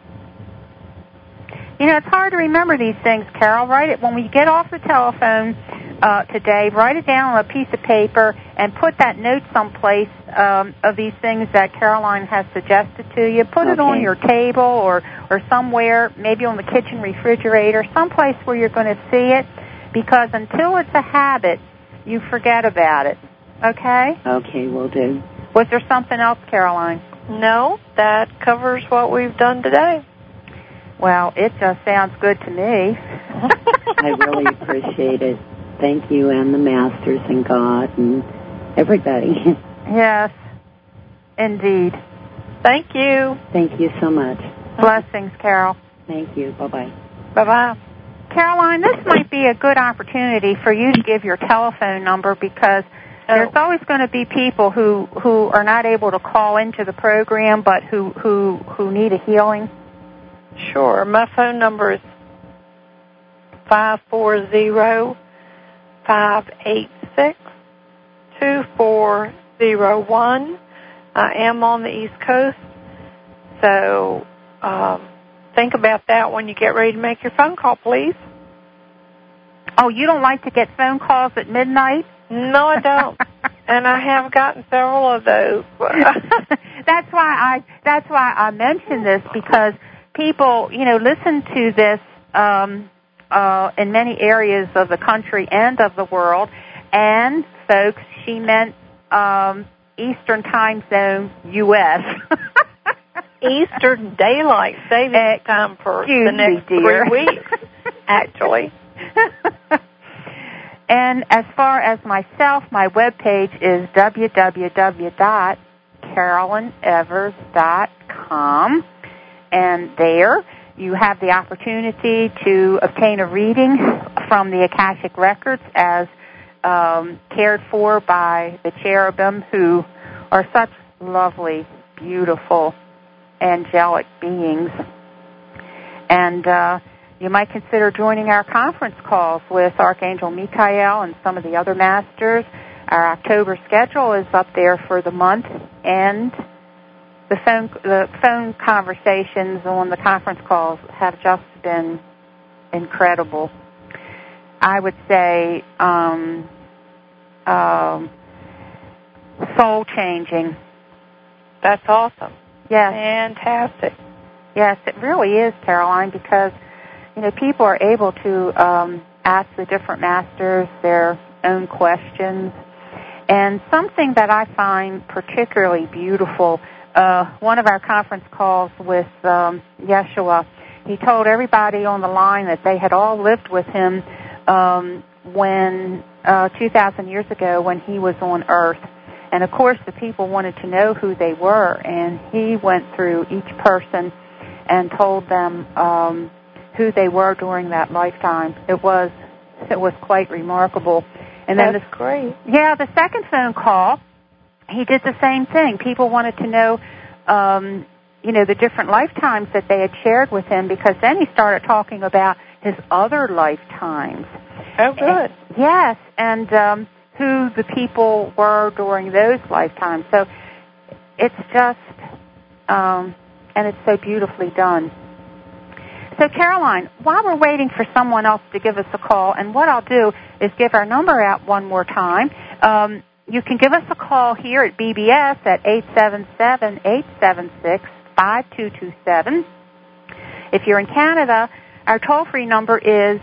You know, it's hard to remember these things, Carol. Write it when we get off the telephone today. Write it down on a piece of paper and put that note someplace of these things that Caroline has suggested to you. Put it on your table or somewhere, maybe on the kitchen refrigerator, someplace where you're going to see it, because until it's a habit, you forget about it. Okay? Okay, will do. Was there something else, Caroline? No, that covers what we've done today. Well, it just sounds good to me. I really appreciate it. Thank you and the masters and God and everybody. Yes, indeed. Thank you. Thank you so much. Blessings, Carol. Thank you. Bye-bye. Bye-bye. Caroline, this might be a good opportunity for you to give your telephone number, because there's always going to be people who are not able to call into the program but who need a healing. Sure. My phone number is 540-586-2401. I am on the East Coast, so think about that when you get ready to make your phone call, please. Oh, you don't like to get phone calls at midnight? No, I don't. And I have gotten several of those. That's why I mention this, because people, listen to this in many areas of the country and of the world. And, folks, she meant Eastern Time Zone, U.S. Eastern Daylight Savings Time for the next 3 weeks, actually. And as far as myself, my webpage is www.carolineevers.com. And there you have the opportunity to obtain a reading from the Akashic Records as cared for by the cherubim, who are such lovely, beautiful, angelic beings. And you might consider joining our conference calls with Archangel Michael and some of the other masters. Our October schedule is up there for the month, and the phone conversations on the conference calls have just been incredible. I would say soul-changing. That's awesome. Yes. Fantastic. Yes, it really is, Caroline, because, people are able to ask the different masters their own questions. And something that I find particularly beautiful, one of our conference calls with Yeshua, he told everybody on the line that they had all lived with him when 2,000 years ago when he was on Earth. And, of course, the people wanted to know who they were, and he went through each person and told them who they were during that lifetime. It was quite remarkable. And then That's great. Yeah, the second phone call, he did the same thing. People wanted to know, the different lifetimes that they had shared with him, because then he started talking about his other lifetimes. Oh, good. Yes, and who the people were during those lifetimes. So it's just, and it's so beautifully done. So, Caroline, while we're waiting for someone else to give us a call, and what I'll do is give our number out one more time. You can give us a call here at BBS at 877-876-5227. If you're in Canada, our toll-free number is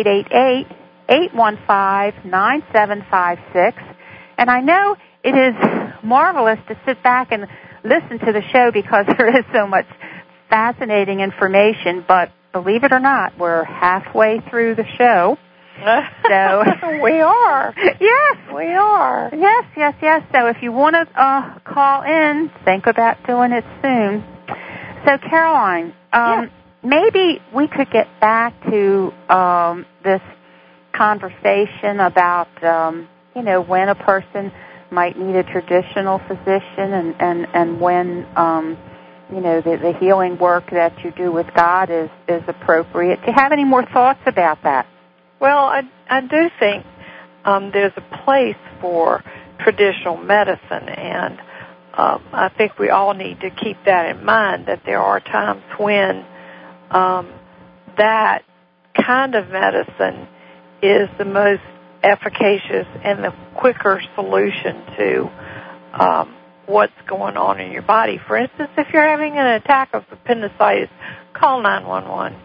888-815-9756. And I know it is marvelous to sit back and listen to the show because there is so much fascinating information, but believe it or not, we're halfway through the show. So we are. Yes, we are. Yes. So if you want to call in, think about doing it soon. So, Caroline, maybe we could get back to this conversation about, when a person might need a traditional physician and when, the healing work that you do with God is appropriate. Do you have any more thoughts about that? Well, I do think there's a place for traditional medicine, and I think we all need to keep that in mind, that there are times when that kind of medicine is the most efficacious and the quicker solution to what's going on in your body. For instance, if you're having an attack of appendicitis, call 911.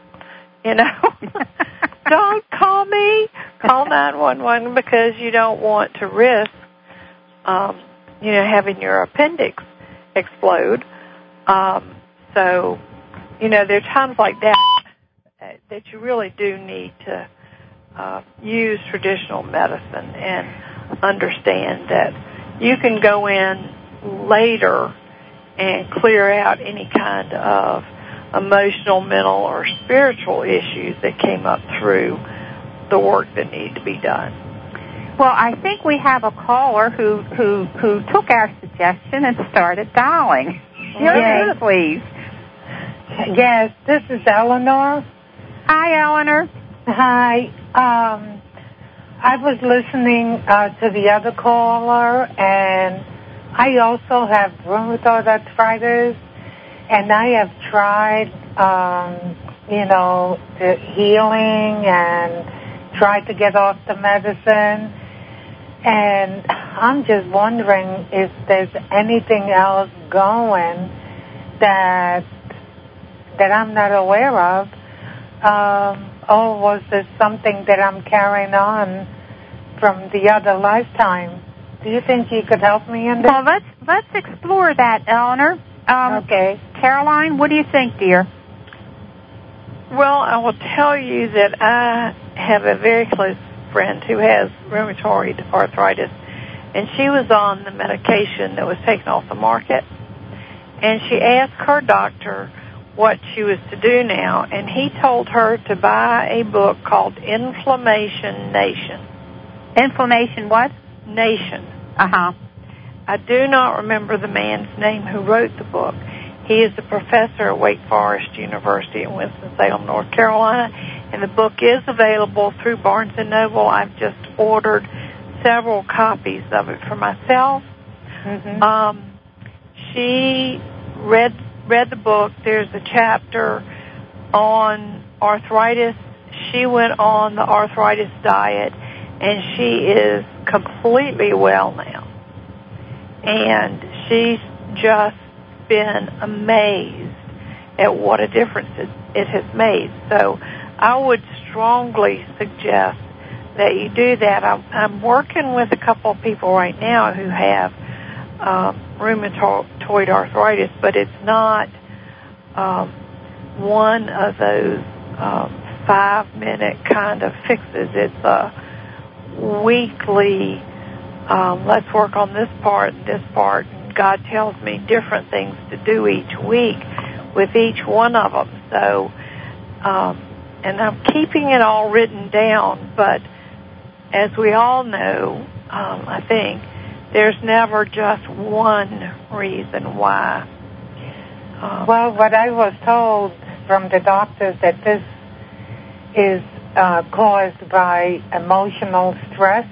Don't call me. Call 911 because you don't want to risk, having your appendix explode. So, there are times like that you really do need to use traditional medicine and understand that you can go in later and clear out any kind of emotional, mental, or spiritual issues that came up through the work that needed to be done. Well, I think we have a caller who took our suggestion and started dialing. Yes, please. Yes, this is Eleanor. Hi, Eleanor. Hi. I was listening to the other caller, and I also have rheumatoid arthritis, and I have tried, the healing and tried to get off the medicine. And I'm just wondering if there's anything else going that I'm not aware of. Or was there something that I'm carrying on from the other lifetime? Do you think you could help me in this? Well, let's explore that, Eleanor. Okay. Caroline, what do you think, dear? Well, I will tell you that I have a very close friend who has rheumatoid arthritis, and she was on the medication that was taken off the market, and she asked her doctor what she was to do now, and he told her to buy a book called Inflammation Nation. Inflammation what? Nation. Uh-huh. I do not remember the man's name who wrote the book. He is a professor at Wake Forest University in Winston-Salem, North Carolina, and the book is available through Barnes & Noble. I've just ordered several copies of it for myself. Mm-hmm. She read the book. There's a chapter on arthritis. she went on the arthritis diet, and she is completely well now. And she's just been amazed at what a difference it has made. So I would strongly suggest that you do that. I'm working with a couple of people right now who have rheumatoid arthritis, but it's not one of those 5-minute kind of fixes. It's a weekly, let's work on this part and this part, and God tells me different things to do each week with each one of them. So, and I'm keeping it all written down, but as we all know, I think, there's never just one reason why. Well, what I was told from the doctors that this is caused by emotional stress.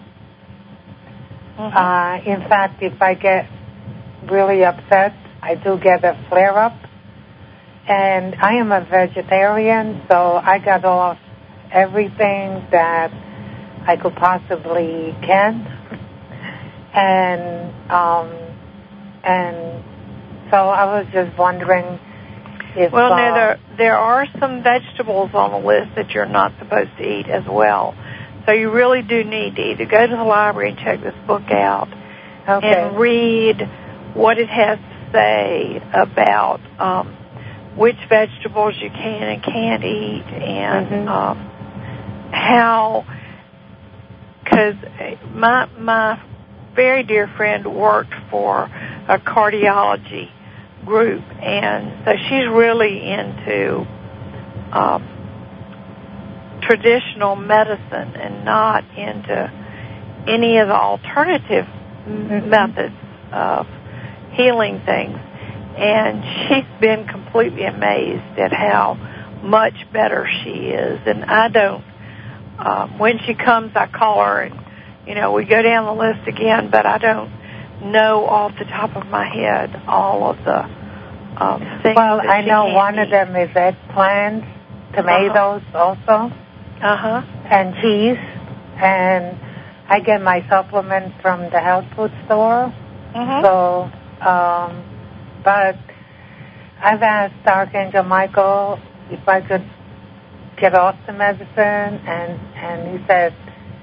Mm-hmm. In fact, if I get really upset, I do get a flare-up. And I am a vegetarian, so I got off everything that I could possibly can. And so I was just wondering if... Well, no, there are some vegetables on the list that you're not supposed to eat as well. So you really do need to either go to the library and check this book out and read what it has to say about which vegetables you can and can't eat and how... Because my very dear friend worked for a cardiology group, and so she's really into traditional medicine and not into any of the alternative methods of healing things. And she's been completely amazed at how much better she is. And I don't, when she comes, I call her and, we go down the list again, but I don't know off the top of my head all of the things. Well, that I know one eat. of them is eggplants, tomatoes also, and cheese. And I get my supplements from the health food store. So, but I've asked Archangel Michael if I could get off the medicine, and he said,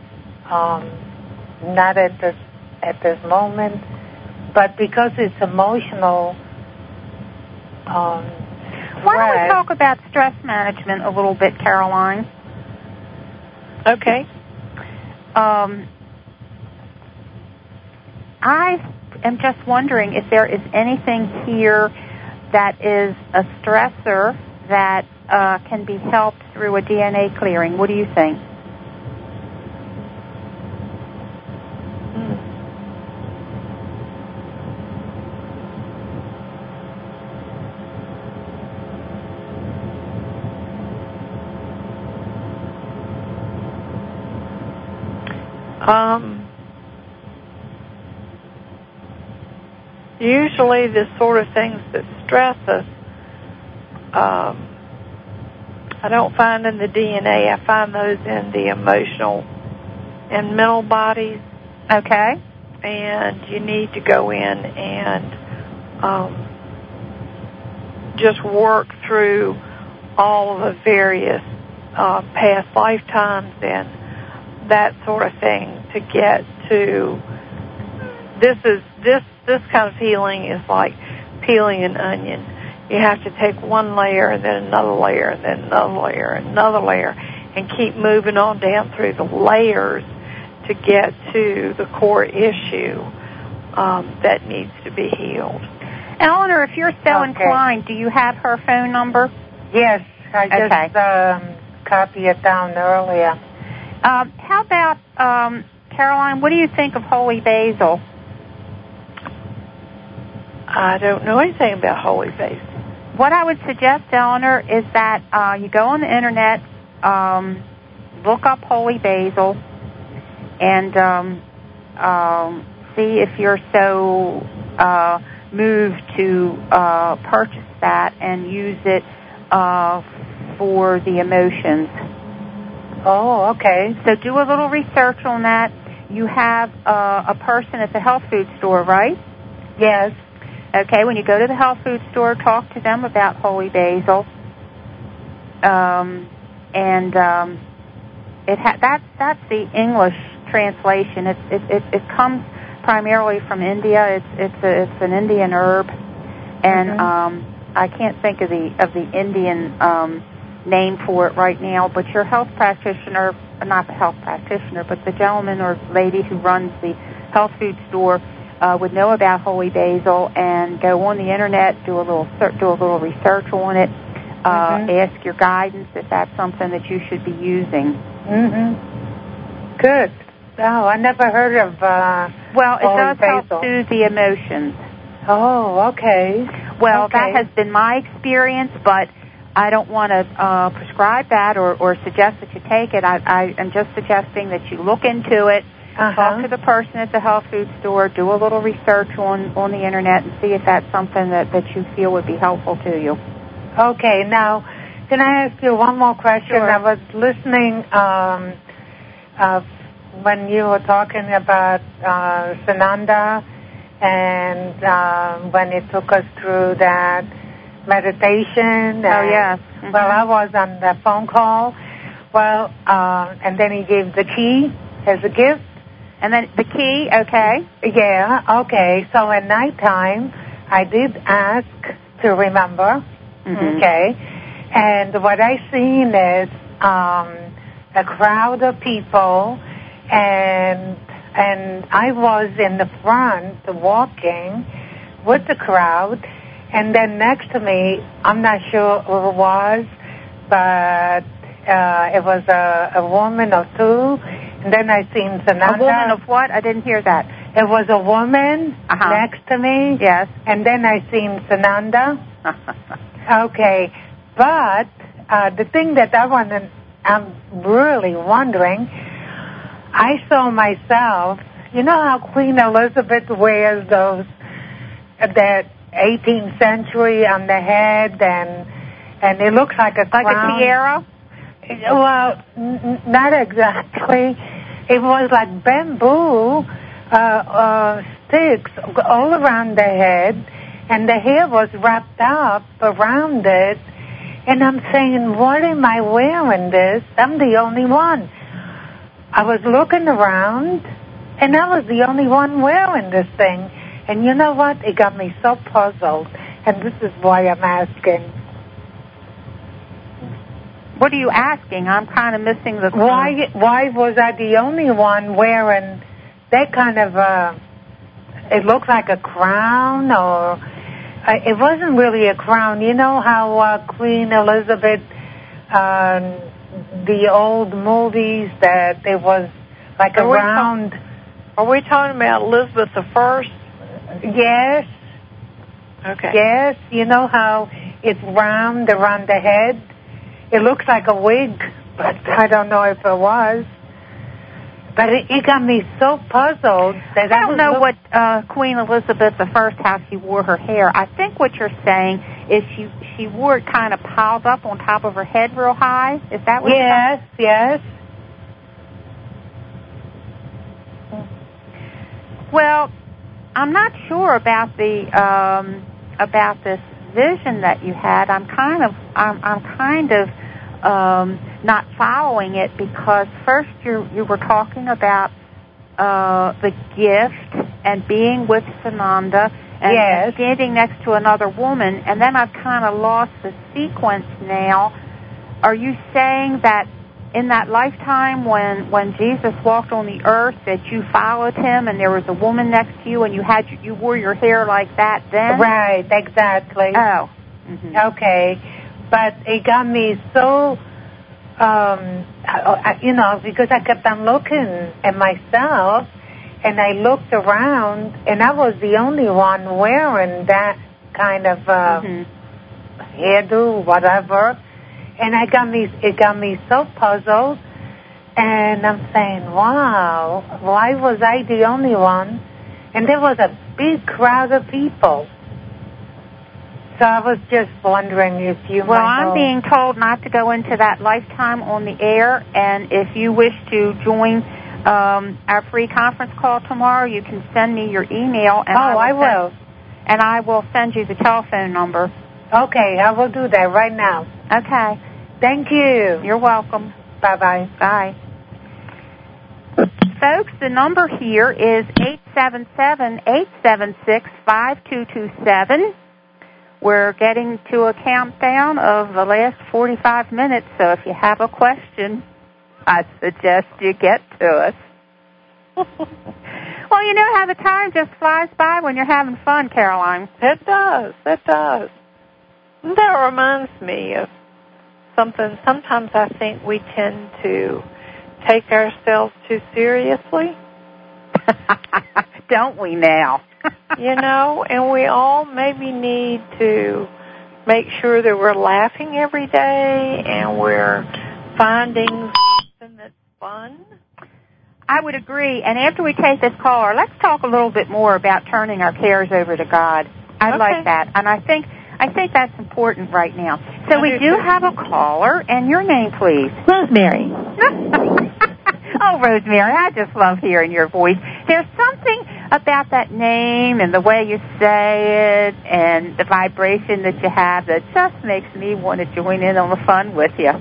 not at this moment, but because it's emotional. Why don't we talk about stress management a little bit, Caroline? Okay. I am just wondering if there is anything here that is a stressor that can be helped through a DNA clearing. What do you think? Usually the sort of things that stress us, I don't find in the DNA. I find those in the emotional and mental bodies. Okay. And you need to go in and just work through all of the various past lifetimes and that sort of thing to get to this kind of healing is like peeling an onion. You have to take one layer and then another layer and then another layer and another layer and keep moving on down through the layers to get to the core issue that needs to be healed. Eleanor, if you're so inclined, do you have her phone number? Yes, I just copied it down earlier. How about, Caroline, what do you think of holy basil? I don't know anything about holy basil. What I would suggest, Eleanor, is that you go on the Internet, look up holy basil, and see if you're so moved to purchase that and use it for the emotions. Oh, okay. So do a little research on that. You have a person at the health food store, right? Yes. Okay, when you go to the health food store, talk to them about holy basil. That's the English translation. It comes primarily from India. It's an Indian herb, and I can't think of the Indian name for it right now. But your health practitioner, not the health practitioner, but the gentleman or lady who runs the health food store would know about holy basil and go on the internet, do a little research on it. Ask your guidance if that's something that you should be using. Good. Oh, I never heard of well, it does basil. help soothe the emotions. Oh, okay. Well, okay. That has been my experience, but I don't want to prescribe that or suggest that you take it. I am just suggesting that you look into it, talk to the person at the health food store, do a little research on the internet, and see if that's something that you feel would be helpful to you. Okay. Now, can I ask you one more question? Sure. I was listening when you were talking about Sananda and when it took us through that meditation. Oh, yes. Well, I was on the phone call. Well, and then he gave the key as a gift. And then the key, okay. Yeah, okay. So at nighttime, I did ask to remember, okay. And what I seen is a crowd of people, and I was in the front walking with the crowd, and then next to me, I'm not sure who it was, but it was a woman or two, and then I seen Sananda. A woman of what? I didn't hear that. It was a woman next to me. Yes. And then I seen Sananda. Okay. But the thing that I'm really wondering, I saw myself, you know how Queen Elizabeth wears that 18th century on the head, and it looks like a crown. Like a tiara? Well, not exactly. It was like bamboo sticks all around the head, and the hair was wrapped up around it. And I'm saying, what am I wearing this? I'm the only one. I was looking around, and I was the only one wearing this thing. And you know what? It got me so puzzled, and this is why I'm asking. What are you asking? I'm kind of missing the... Why was I the only one wearing that kind of it looked like a crown, or it wasn't really a crown. You know how Queen Elizabeth, the old movies, that it was like a round... Are we talking about Elizabeth I? Yes. Okay. Yes, you know how it's round around the head? It looks like a wig, but I don't know if it was. But it got me so puzzled that I don't know what Queen Elizabeth I, how she wore her hair. I think what you're saying is she wore it kind of piled up on top of her head real high. Is that what you're saying? Yes. Well, I'm not sure about about this vision that you had. I'm kind of not following it, because first you were talking about the gift and being with Sananda and standing next to another woman, and then I've kind of lost the sequence now. Are you saying that in that lifetime when Jesus walked on the earth that you followed him and there was a woman next to you and you wore your hair like that then? Right, exactly. Oh. Mm-hmm. Okay. But it got me so, because I kept on looking at myself, and I looked around, and I was the only one wearing that kind of hairdo, whatever. And it got me so puzzled, and I'm saying, wow, why was I the only one? And there was a big crowd of people. So I was just wondering if you Well, might I'm know. being told not to go into that lifetime on the air, and if you wish to join our free conference call tomorrow, you can send me your email, and I will. And I will send you the telephone number. Okay, I will do that right now. Okay. Thank you. You're welcome. Bye-bye. Bye. Folks, the number here is 877-876-5227. We're getting to a countdown of the last 45 minutes, so if you have a question, I suggest you get to us. Well, you know how the time just flies by when you're having fun, Caroline. It does. It does. That reminds me of something. Sometimes I think we tend to take ourselves too seriously. Don't we now? You know, and we all maybe need to make sure that we're laughing every day and we're finding something that's fun. I would agree. And after we take this caller, let's talk a little bit more about turning our cares over to God. I like that. And I think that's important right now. So we do have a caller, and your name, please. Rosemary. Oh, Rosemary, I just love hearing your voice. There's something about that name and the way you say it and the vibration that you have that just makes me want to join in on the fun with you.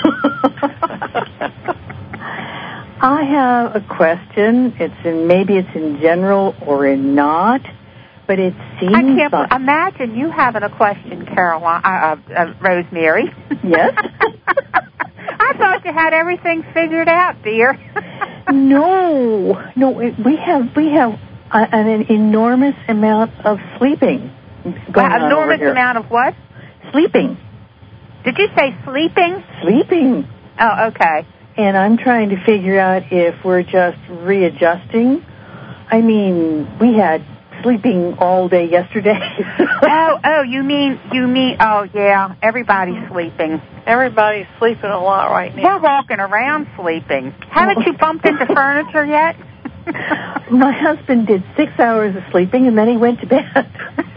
I have a question. Maybe it's in general or in not, but it seems I can't imagine you having a question, Caroline, Rosemary. Yes. I thought you had everything figured out, dear. No. We have an enormous amount of sleeping going on enormous over here. Amount of what? Sleeping. Did you say sleeping? Sleeping. Oh, okay. And I'm trying to figure out if we're just readjusting. I mean, we had sleeping all day yesterday. you mean, oh, yeah, everybody's sleeping. Everybody's sleeping a lot right now. We're walking around sleeping. Haven't you bumped into furniture yet? My husband did 6 hours of sleeping, and then he went to bed.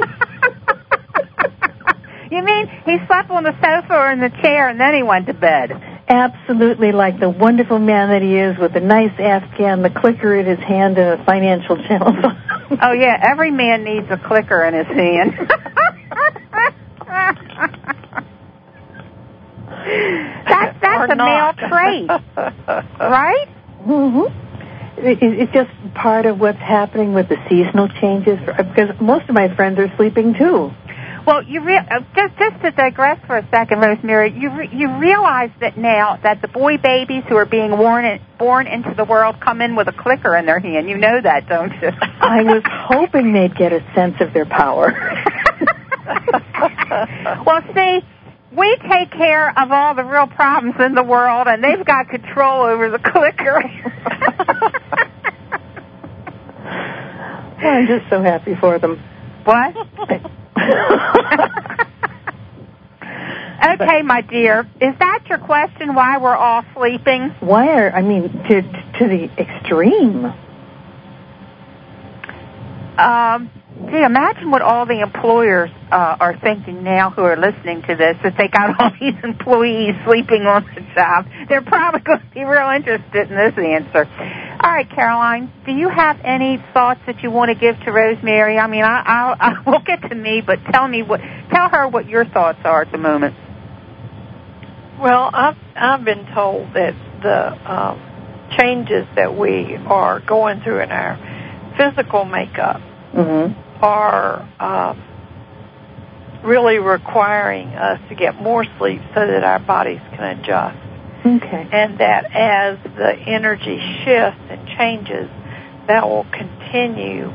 You mean he slept on the sofa or in the chair, and then he went to bed? Absolutely, like the wonderful man that he is, with a nice Afghan, the clicker in his hand, and a financial channel. Oh, yeah, every man needs a clicker in his hand. That's a male trait, right? Mm-hmm. It's just part of what's happening with the seasonal changes, because most of my friends are sleeping too. Well, just to digress for a second, Rosemary, you realize that now that the boy babies who are being born into the world come in with a clicker in their hand. You know that, don't you? I was hoping they'd get a sense of their power. Well, see, we take care of all the real problems in the world, and they've got control over the clicker. I'm just so happy for them. What? Okay, my dear. Is that your question, why we're all sleeping? To the extreme. Gee, imagine what all the employers are thinking now who are listening to this, that they got all these employees sleeping on the job. They're probably going to be real interested in this answer. All right, Caroline, do you have any thoughts that you want to give to Rosemary? I mean, I will get to me, but tell her what your thoughts are at the moment. Well, I've been told that the changes that we are going through in our physical makeup are really requiring us to get more sleep so that our bodies can adjust. Okay. And that as the energy shifts and changes, that will continue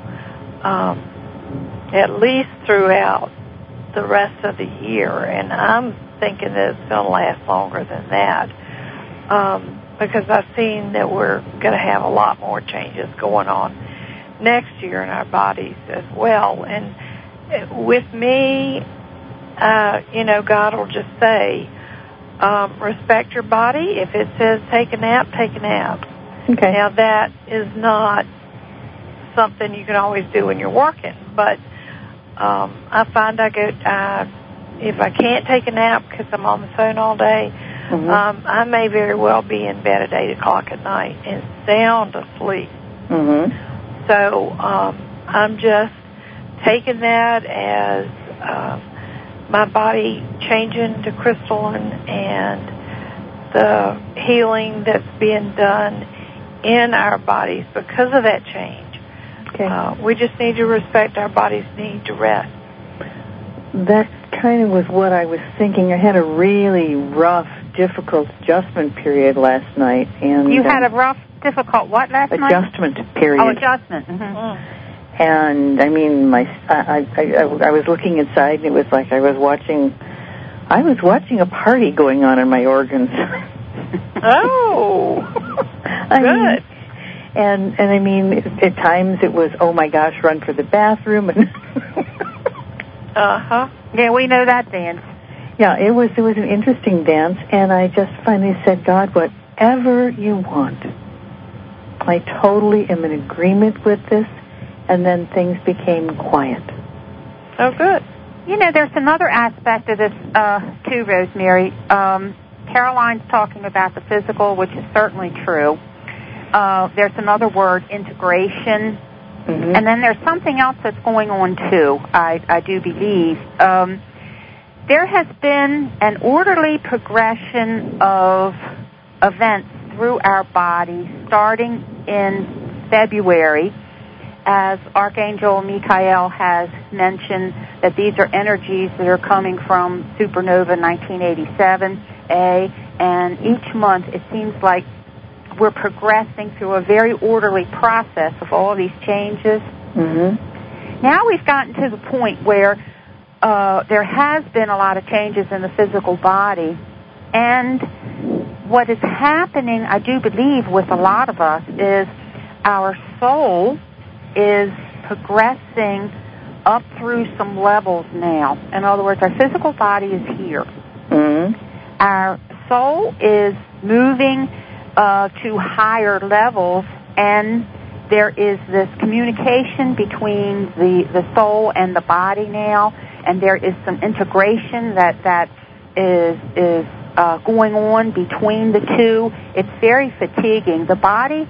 at least throughout the rest of the year. And I'm thinking that it's going to last longer than that because I've seen that we're going to have a lot more changes going on next year in our bodies as well. And with me, God will just say, respect your body. If it says take a nap, take a nap. Okay. Now, that is not something you can always do when you're working, but I find I if I can't take a nap because I'm on the phone all day, I may very well be in bed at 8 o'clock at night and sound asleep. So I'm just taking that as my body changing to crystalline and the healing that's being done in our bodies because of that change. Okay. We just need to respect our body's need to rest. That kind of was what I was thinking. I had a really rough, difficult adjustment period last night. And you had a rough, difficult what last night? Adjustment period. Oh, adjustment. And I mean, I was looking inside, and it was like I was watching a party going on in my organs. Oh, good. And I mean, at times it was, oh my gosh, run for the bathroom. And Yeah, we know that dance. Yeah, it was an interesting dance, and I just finally said, God, whatever you want. I totally am in agreement with this, and then things became quiet. Oh, good. You know, there's another aspect of this, too, Rosemary. Caroline's talking about the physical, which is certainly true. There's another word, integration. And then there's something else that's going on, too, I do believe. There has been an orderly progression of events through our body starting in February, as Archangel Michael has mentioned that these are energies that are coming from supernova 1987A, and each month it seems like we're progressing through a very orderly process of all these changes. Now we've gotten to the point where there has been a lot of changes in the physical body, and what is happening, I do believe, with a lot of us is our soul is progressing up through some levels now. In other words, our physical body is here. Our soul is moving to higher levels, and there is this communication between the soul and the body now, and there is some integration that is going on between the two. It's very fatiguing. The body,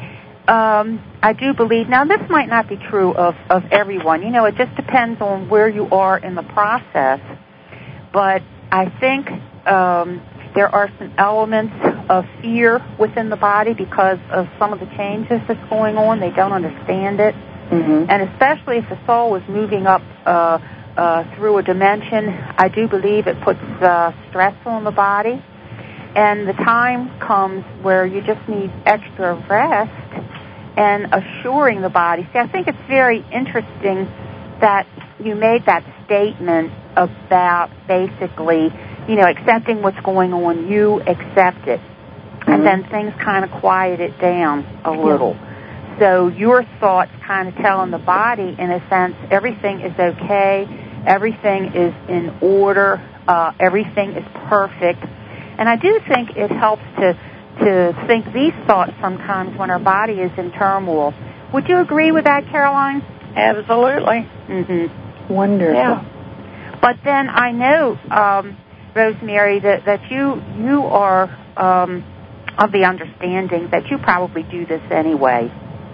I do believe, now this might not be true of everyone. You know, it just depends on where you are in the process. But I think there are some elements of fear within the body because of some of the changes that's going on. They don't understand it. And especially if the soul is moving up through a dimension, I do believe it puts stress on the body. And the time comes where you just need extra rest and assuring the body. See, I think it's very interesting that you made that statement about basically, you know, accepting what's going on. You accept it. And then things kind of quiet it down a little. So your thoughts kind of telling the body, in a sense, everything is okay, everything is in order, everything is perfect. And I do think it helps to think these thoughts sometimes when our body is in turmoil. Would you agree with that, Caroline? Absolutely. Wonderful. Yeah. But then I know, Rosemary, that you are of the understanding that you probably do this anyway.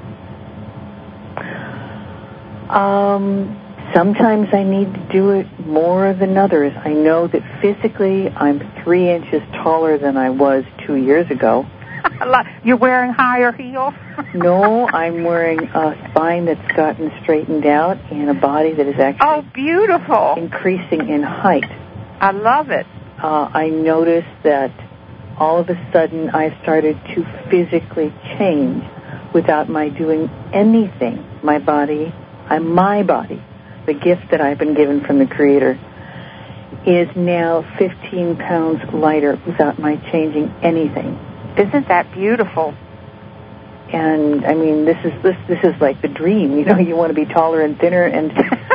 Sometimes I need to do it more than others. I know that physically I'm 3 inches taller than I was 2 years ago. You're wearing higher heels? No, I'm wearing a spine that's gotten straightened out and a body that is actually beautiful, increasing in height. I love it. I noticed that all of a sudden I started to physically change without my doing anything. My body, the gift that I've been given from the Creator, is now 15 pounds lighter without my changing anything. Isn't that beautiful? And I mean, this is like the dream. You know, you want to be taller and thinner, and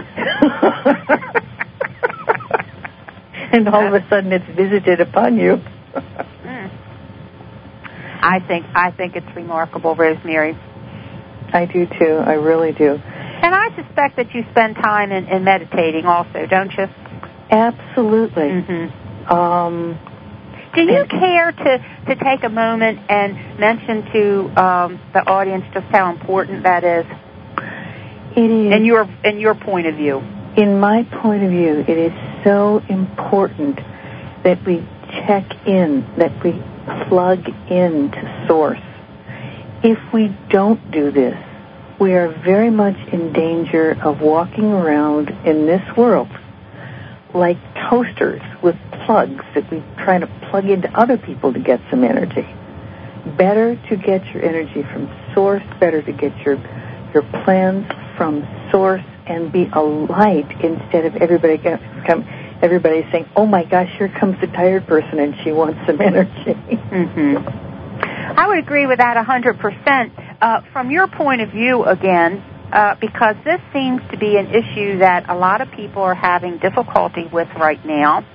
and all of a sudden it's visited upon you. I think it's remarkable, Rosemary. I do too. I really do. And I suspect that you spend time in meditating also, don't you? Absolutely. Do you care to take a moment and mention to the audience just how important that is? It is. In your point of view. In my point of view, it is so important that we check in, that we plug into Source. If we don't do this, we are very much in danger of walking around in this world like toasters with plugs that we try to plug into other people to get some energy. Better to get your energy from Source, better to get your plans from Source and be a light instead of everybody saying, oh my gosh, here comes the tired person and she wants some energy. I would agree with that 100%. From your point of view again, because this seems to be an issue that a lot of people are having difficulty with right now.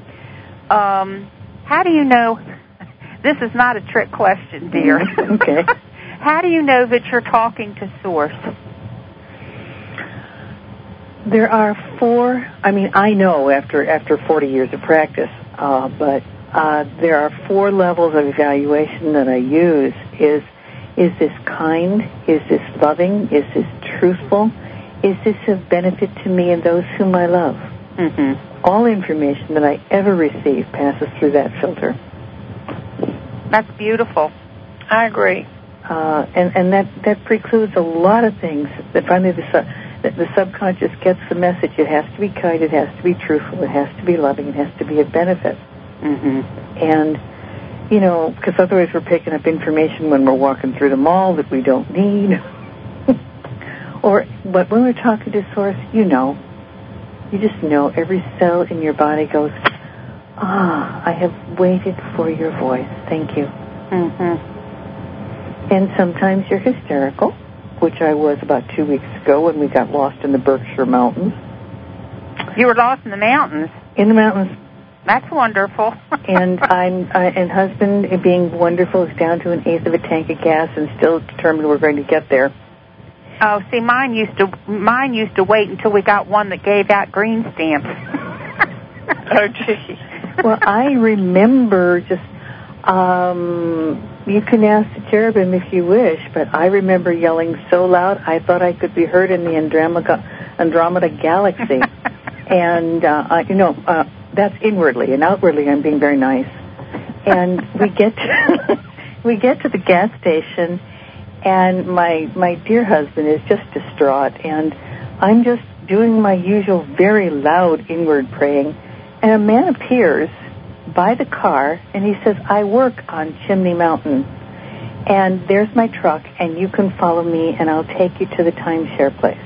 How do you know, this is not a trick question, dear. Okay. How do you know that you're talking to Source? There are I know after 40 years of practice, but there are 4 levels of evaluation that I use. Is this kind? Is this loving? Is this truthful? Is this of benefit to me and those whom I love? All information that I ever receive passes through that filter. That's beautiful. I agree. And that precludes a lot of things. That finally the subconscious gets the message. It has to be kind. It has to be truthful. It has to be loving. It has to be of benefit. And because otherwise we're picking up information when we're walking through the mall that we don't need. But when we're talking to Source, you just know every cell in your body goes, I have waited for your voice. Thank you. And sometimes you're hysterical, which I was about 2 weeks ago when we got lost in the Berkshire Mountains. You were lost in the mountains? In the mountains. That's wonderful. And and husband, being wonderful, is down to 1/8 of a tank of gas and still determined we're going to get there. Oh, see, mine used to wait until we got one that gave out green stamps. Oh, gee. Well, I remember just, you can ask the cherubim if you wish, but I remember yelling so loud I thought I could be heard in the Andromeda Galaxy. And, that's inwardly, and outwardly I'm being very nice. And we get to the gas station, and my dear husband is just distraught, and I'm just doing my usual very loud inward praying, and a man appears by the car, and he says, I work on Chimney Mountain, and there's my truck, and you can follow me, and I'll take you to the timeshare place.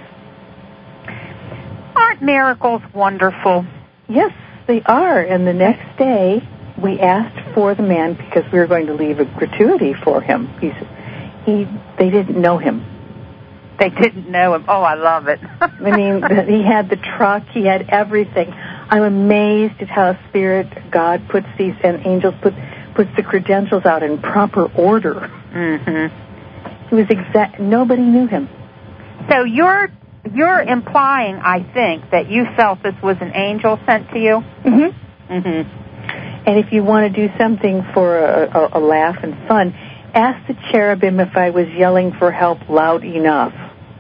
Aren't miracles wonderful? Yes, they are. And the next day, we asked for the man because we were going to leave a gratuity for him. They didn't know him. They didn't know him. Oh, I love it. I mean, he had the truck. He had everything. I'm amazed at how God puts these, and angels puts the credentials out in proper order. It was nobody knew him. So you're implying, I think, that you felt this was an angel sent to you? And if you want to do something for a laugh and fun, ask the cherubim if I was yelling for help loud enough.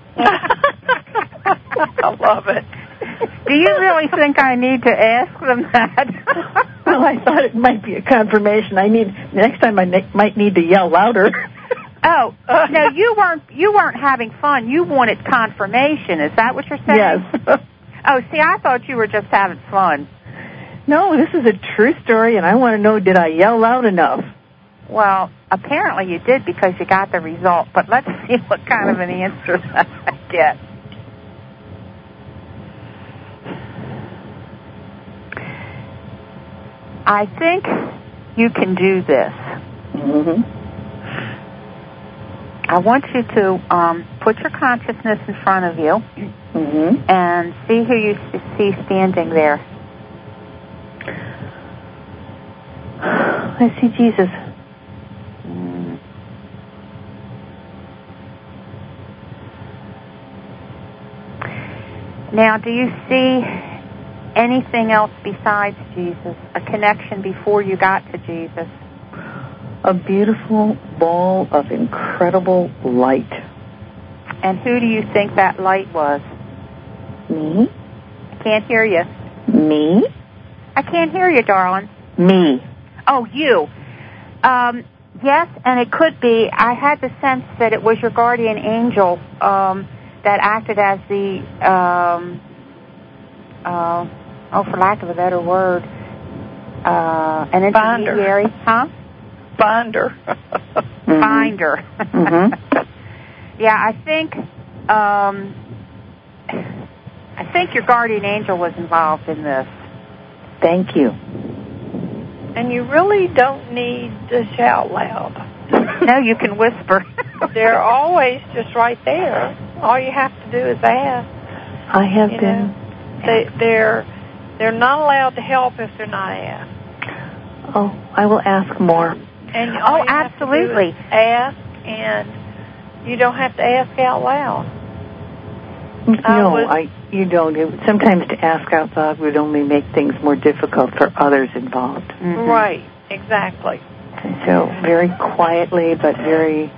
I love it. Do you really think I need to ask them that? Well, I thought it might be a confirmation. Next time I might need to yell louder. Oh, no, you weren't having fun. You wanted confirmation. Is that what you're saying? Yes. Oh, see, I thought you were just having fun. No, this is a true story, and I want to know, did I yell loud enough? Well, apparently you did because you got the result, but let's see what kind of an answer I get. I think you can do this. I want you to put your consciousness in front of you and see who you see standing there. I see Jesus. Now, do you see anything else besides Jesus, a connection before you got to Jesus? A beautiful ball of incredible light. And who do you think that light was? Me? I can't hear you. Me? I can't hear you, darling. Me. Oh, you. Yes, and it could be. I had the sense that it was your guardian angel that acted as the, for lack of a better word, an intermediary. Huh? Finder. Mm-hmm. Finder. Mm-hmm. Yeah, I think your guardian angel was involved in this. Thank you. And you really don't need to shout loud. No, you can whisper. They're always just right there. All you have to do is ask. I have been. They're not allowed to help if they're not asked. Oh, I will ask more. And all you absolutely. Have to do is ask, and you don't have to ask out loud. You don't. Sometimes to ask out loud would only make things more difficult for others involved. Mm-hmm. Right, exactly. So very quietly, but very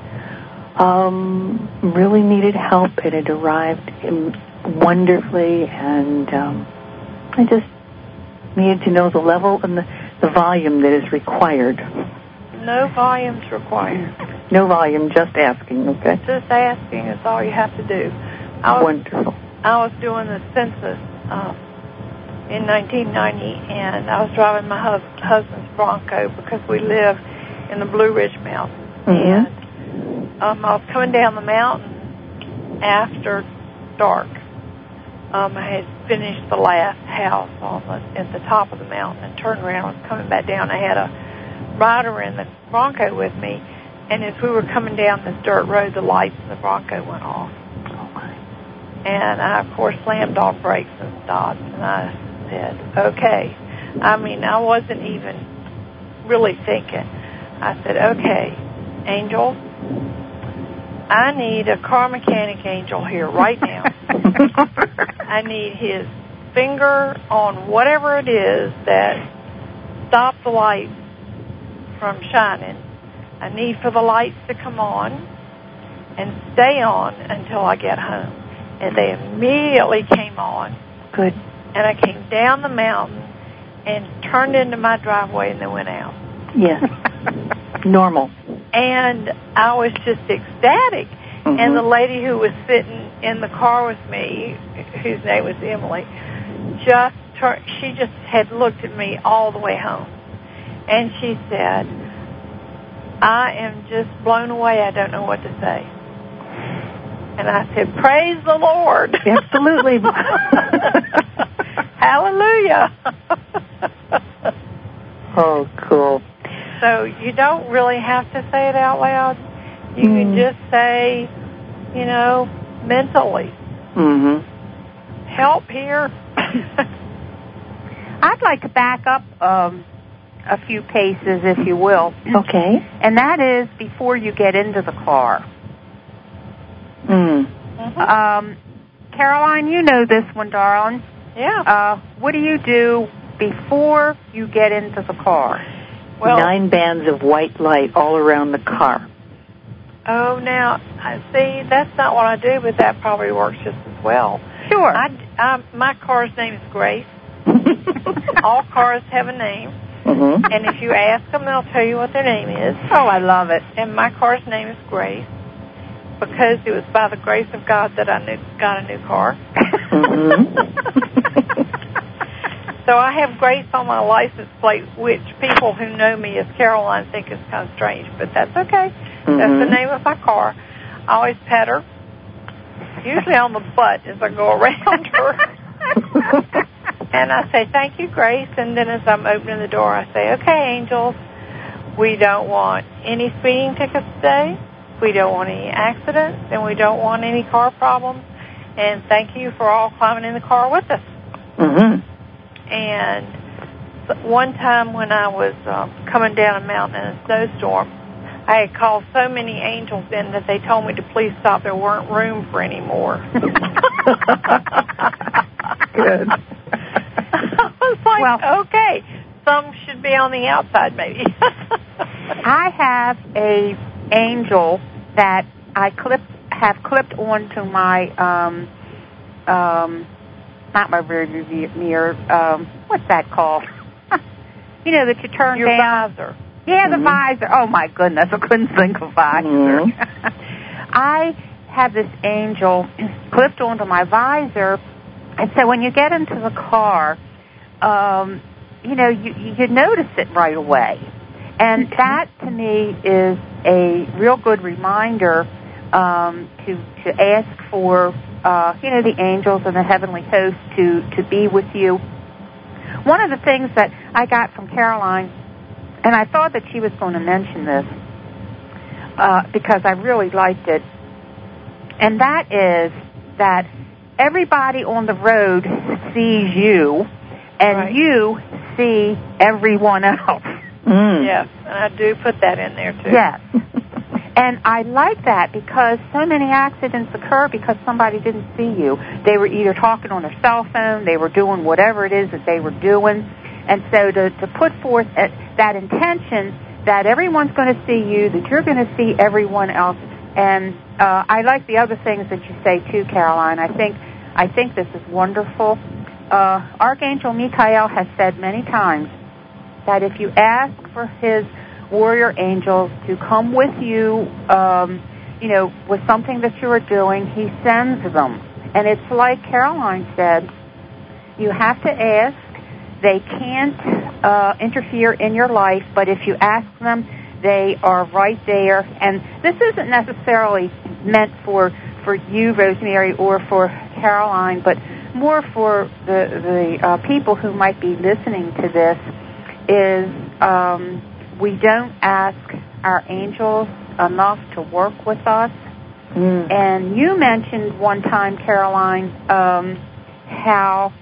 really needed help, and it arrived wonderfully, and I just needed to know the level and the volume that is required. No volume's required. No volume, just asking, okay? Just asking is all you have to do. Wonderful. I was doing the census in 1990, and I was driving my husband's Bronco because we live in the Blue Ridge Mountains. Mm-hmm. And I was coming down the mountain after dark. I had finished the last house at the top of the mountain and turned around. I was coming back down. I had a rider in the Bronco with me, and as we were coming down this dirt road, the lights in the Bronco went off. And I, of course, slammed off brakes and stopped, and I said, okay. I mean, I wasn't even really thinking. I said, okay, angel, I need a car mechanic angel here right now. I need his finger on whatever it is that stopped the lights from shining. I need for the lights to come on and stay on until I get home. And they immediately came on. Good. And I came down the mountain and turned into my driveway, and they went out. Yes. Normal. And I was just ecstatic. Mm-hmm. And the lady who was sitting in the car with me, whose name was Emily, she just had looked at me all the way home. And she said, I am just blown away. I don't know what to say. And I said, praise the Lord. Absolutely. Hallelujah. Oh, cool. So you don't really have to say it out loud. You can just say, mentally. Mm-hmm. Help here. I'd like to back up a few paces, if you will. Okay. And that is before you get into the car. Caroline, you know this one, darling. Yeah. What do you do before you get into the car? Well, 9 bands of white light all around the car. Oh, now, see, that's not what I do, but that probably works just as well. Sure. My car's name is Grace. All cars have a name. Mm-hmm. And if you ask them, they'll tell you what their name is. Oh, I love it. And my car's name is Grace because it was by the grace of God that I got a new car. Mm-hmm. So I have Grace on my license plate, which people who know me as Caroline think is kind of strange, but that's okay. Mm-hmm. That's the name of my car. I always pet her, usually on the butt as I go around her. And I say, thank you, Grace. And then as I'm opening the door, I say, okay, angels, we don't want any speeding tickets today. We don't want any accidents, and we don't want any car problems. And thank you for all climbing in the car with us. Mm-hmm. And one time when I was coming down a mountain in a snowstorm, I had called so many angels in that they told me to please stop. There weren't room for any more. Good. okay, some should be on the outside maybe. I have a angel that I have clipped onto my not my rear view mirror. What's that called? You know, that you turn Your down. visor. Yeah, the visor. Oh my goodness, I couldn't think of visor. I have this angel clipped onto my visor, and so when you get into the car, you know, you notice it right away. And that, to me, is a real good reminder to ask for, you know, the angels and the heavenly host to be with you. One of the things that I got from Caroline, and I thought that she was going to mention this because I really liked it, and that is that everybody on the road sees you, and you see everyone else. Yes, and I do put that in there, too. Yes. And I like that because so many accidents occur because somebody didn't see you. They were either talking on their cell phone, they were doing whatever it is that they were doing. And so to put forth that intention that everyone's going to see you, that you're going to see everyone else. And I like the other things that you say, too, Caroline. I think this is wonderful. Archangel Michael has said many times that if you ask for his warrior angels to come with you, you know, with something that you are doing, he sends them. And it's like Caroline said, you have to ask. They can't interfere in your life, but if you ask them, they are right there. And this isn't necessarily meant for you, Rosemary, or for Caroline, but more for the people who might be listening to this, is we don't ask our angels enough to work with us. And you mentioned one time, Caroline, how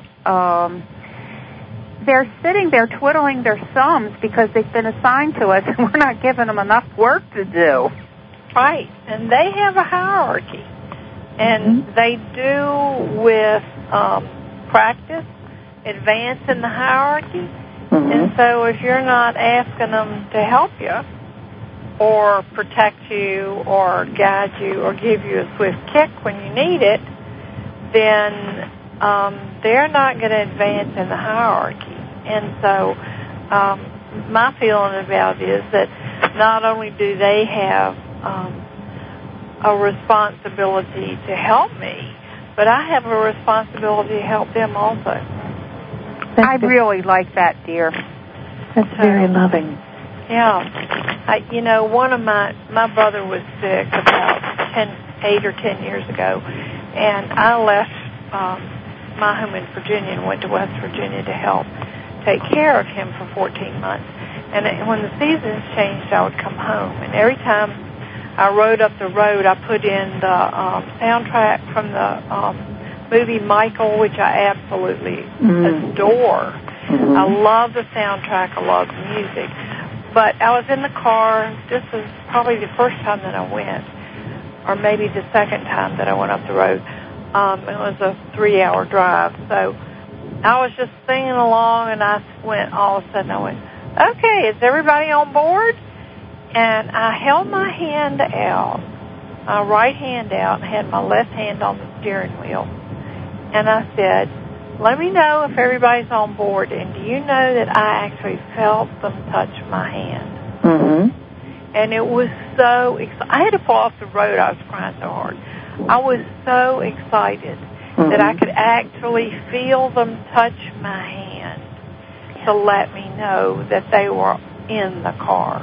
they're sitting there twiddling their thumbs because they've been assigned to us and we're not giving them enough work to do. Right, and they have a hierarchy. And they do with practice, advance in the hierarchy. And so if you're not asking them to help you or protect you or guide you or give you a swift kick when you need it, then they're not going to advance in the hierarchy. And so my feeling about it is that not only do they have a responsibility to help me, but I have a responsibility to help them also. I really like that, dear. That's very loving. Yeah. You know, one of my brother was sick about 8 or 10 years ago, and I left my home in Virginia and went to West Virginia to help take care of him for 14 months. And when the seasons changed, I would come home, and every time I rode up the road, I put in the soundtrack from the movie Michael, which I absolutely adore. I love the soundtrack. I love the music. But I was in the car. This was probably the first time that I went, or maybe the second time that I went up the road. It was a 3-hour drive. So I was just singing along, and all of a sudden I went, okay, is everybody on board? And I held my hand out, my right hand out, and had my left hand on the steering wheel. And I said, let me know if everybody's on board. And do you know that I actually felt them touch my hand? And it was so exciting. I had to pull off the road. I was crying so hard. I was so excited that I could actually feel them touch my hand to let me know that they were in the car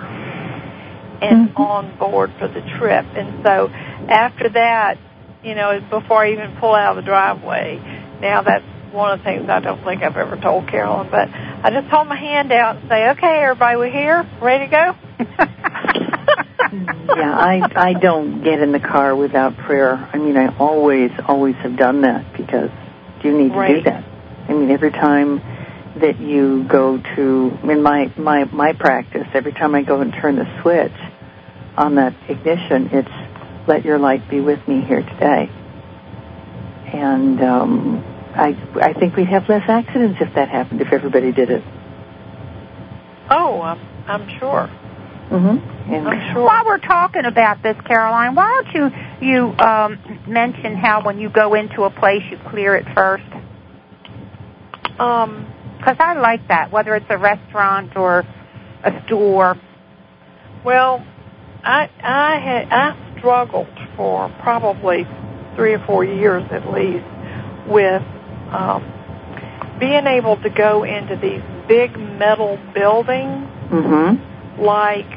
and on board for the trip. And so after that, you know, before I even pull out of the driveway, now that's one of the things I don't think I've ever told Carolyn, but I just hold my hand out and say, okay, everybody, we're here, ready to go? Yeah, I don't get in the car without prayer. I mean, I always have done that because you need to do that. I mean, every time that you go to, in my practice, every time I go and turn the switch on that ignition, it's let your light be with me here today. And I think we'd have less accidents if that happened, if everybody did it. Oh, I'm sure. Mm-hmm. I'm sure. While we're talking about this, Caroline, why don't you mention how when you go into a place you clear it first? Because I like that, whether it's a restaurant or a store. Well, I struggled for probably 3 or 4 years at least with being able to go into these big metal buildings, like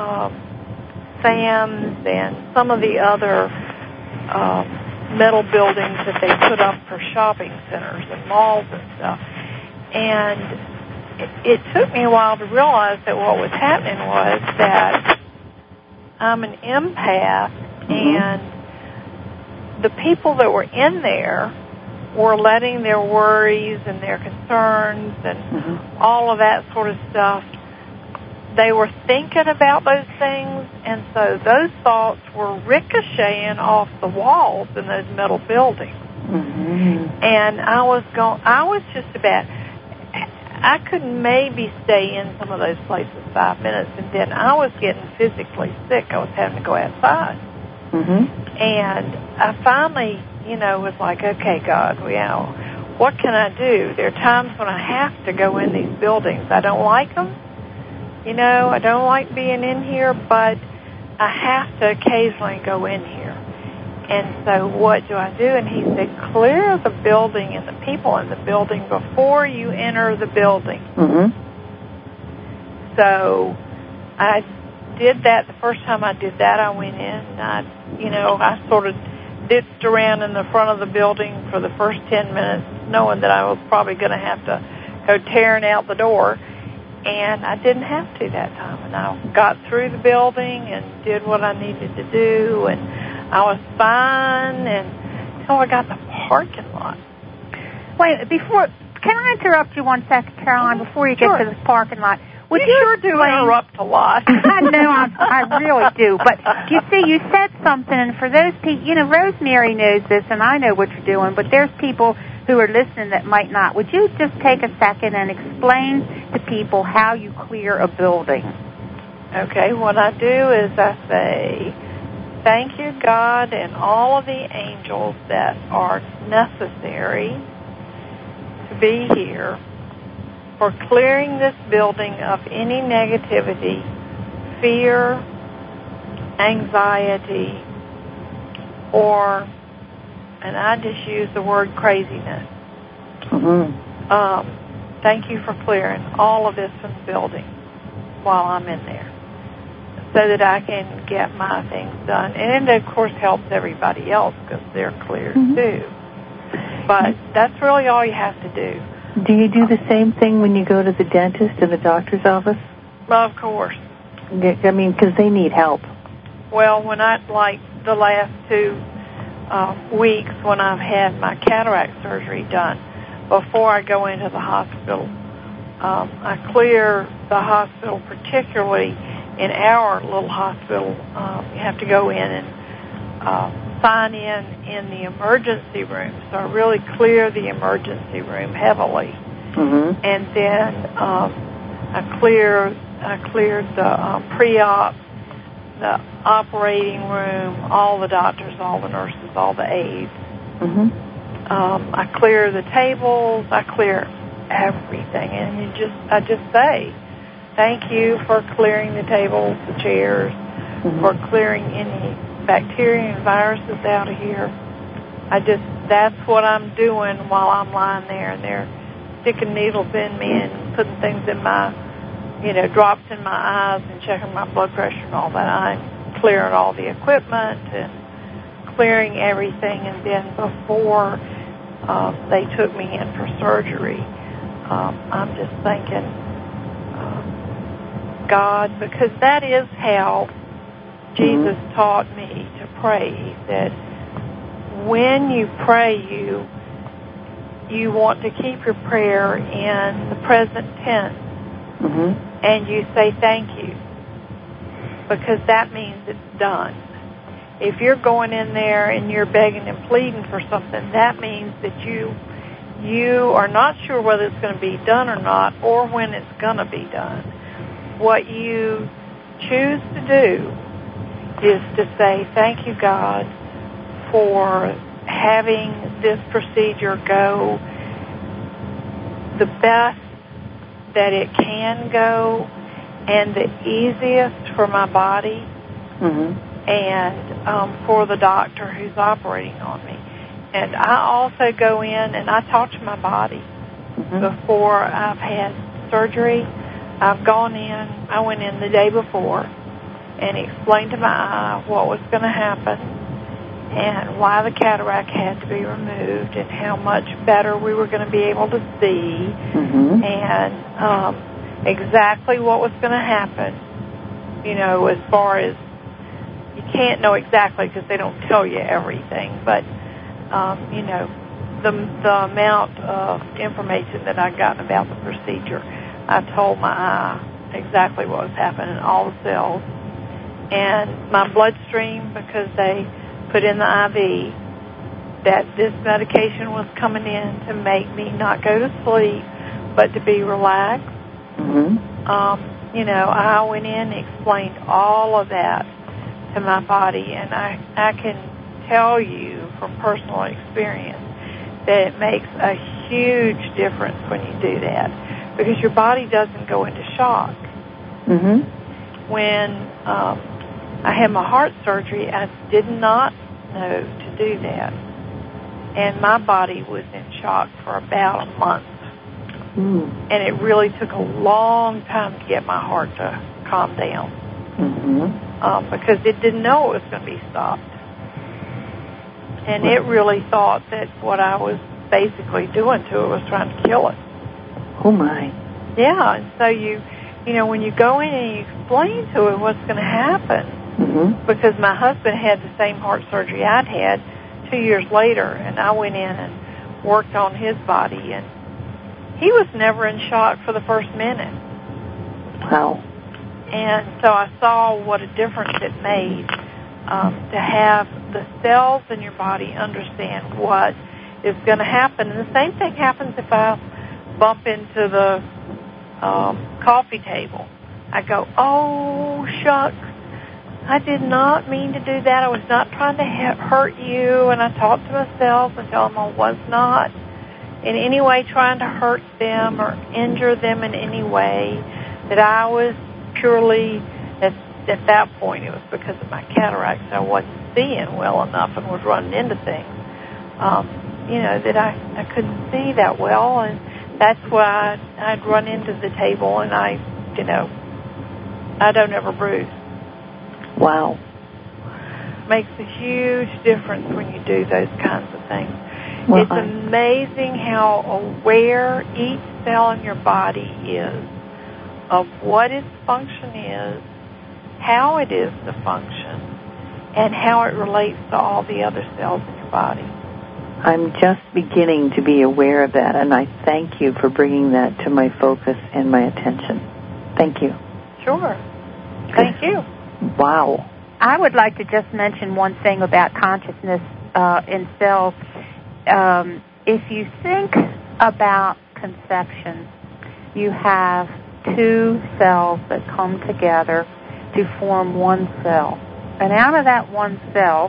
Sam's and some of the other metal buildings that they put up for shopping centers and malls and stuff. And it took me a while to realize that what was happening was that I'm an empath, and the people that were in there were letting their worries and their concerns and all of that sort of stuff, they were thinking about those things, and so those thoughts were ricocheting off the walls in those metal buildings. And I was just about, I could maybe stay in some of those places 5 minutes, and then I was getting physically sick. I was having to go outside. And I finally, was like, okay, God, what can I do? There are times when I have to go in these buildings. I don't like them. I don't like being in here, but I have to occasionally go in here. And so what do I do? And he said, clear the building and the people in the building before you enter the building. So I did that. The first time I did that, I went in and I sort of ditched around in the front of the building for the first 10 minutes, knowing that I was probably going to have to go tearing out the door. And I didn't have to that time. And I got through the building and did what I needed to do, and I was fine until I got the parking lot. Wait, can I interrupt you 1 second, Caroline, before you get to the parking lot? You sure do interrupt a lot. I know, I really do. But you see, you said something, and for those people, Rosemary knows this, and I know what you're doing, but there's people who are listening that might not. Would you just take a second and explain to people how you clear a building? Okay, what I do is I say, thank you, God, and all of the angels that are necessary to be here for clearing this building of any negativity, fear, anxiety, and I just use the word craziness. Thank you for clearing all of this from the building while I'm in there so that I can get my things done. And it, of course, helps everybody else because they're cleared too. But that's really all you have to do. Do you do the same thing when you go to the dentist and the doctor's office? Well, of course. I mean, because they need help. Well, when like the last 2 weeks when I've had my cataract surgery done, before I go into the hospital, I clear the hospital, particularly in our little hospital. You have to go in and sign in the emergency room. So I really clear the emergency room heavily. And then I cleared the pre-op, the operating room, all the doctors, all the nurses, all the aides. I clear the tables. I clear everything, and I just say, thank you for clearing the tables, the chairs, for clearing any bacteria and viruses out of here. That's what I'm doing while I'm lying there, and they're sticking needles in me and putting things in my, drops in my eyes and checking my blood pressure and all that. I'm clearing all the equipment and clearing everything, and then before they took me in for surgery, I'm just thanking God, because that is how Jesus taught me to pray. He said, when you pray, you want to keep your prayer in the present tense, and you say thank you, because that means it's done. If you're going in there and you're begging and pleading for something, that means that you are not sure whether it's going to be done or not, or when it's going to be done. What you choose to do is to say, thank you, God, for having this procedure go the best that it can go and the easiest for my body and for the doctor who's operating on me. And I also go in and I talk to my body before I've had surgery. I've gone in, I went in the day before and explained to my eye what was going to happen and why the cataract had to be removed and how much better we were going to be able to see and exactly what was going to happen, you know, as far as you can't know exactly because they don't tell you everything, but, you know, the amount of information that I got about the procedure, I told my eye exactly what was happening, all the cells. And my bloodstream, because they put in the IV that this medication was coming in to make me not go to sleep, but to be relaxed. You know, I went in and explained all of that to my body, and I can tell you from personal experience that it makes a huge difference when you do that, because your body doesn't go into shock. When I had my heart surgery, I did not know to do that, and my body was in shock for about a month. And it really took a long time to get my heart to calm down because it didn't know it was going to be stopped. And it really thought that what I was basically doing to it was trying to kill it. Oh, my. Yeah, and so you know, when you go in and you explain to it what's going to happen, because my husband had the same heart surgery I'd had 2 years later, and I went in and worked on his body, and he was never in shock for the first minute. Wow. And so I saw what a difference it made to have the cells in your body understand what is going to happen. And the same thing happens if I bump into the coffee table. I go, oh, shucks, I did not mean to do that. I was not trying to hurt you. And I talk to myself and tell them I was not in any way trying to hurt them or injure them in any way, that I was purely, at that point, it was because of my cataracts. I wasn't seeing well enough and was running into things, you know, that I couldn't see that well, and that's why I'd run into the table and I don't ever bruise. Wow. Makes a huge difference when you do those kinds of things. Well, it's amazing how aware each cell in your body is of what its function is, how it is to function, and how it relates to all the other cells in your body. I'm just beginning to be aware of that, and I thank you for bringing that to my focus and my attention. Thank you. Sure. Thank you. Wow. I would like to just mention one thing about consciousness in cells. If you think about conception, you have two cells that come together to form one cell. And out of that one cell,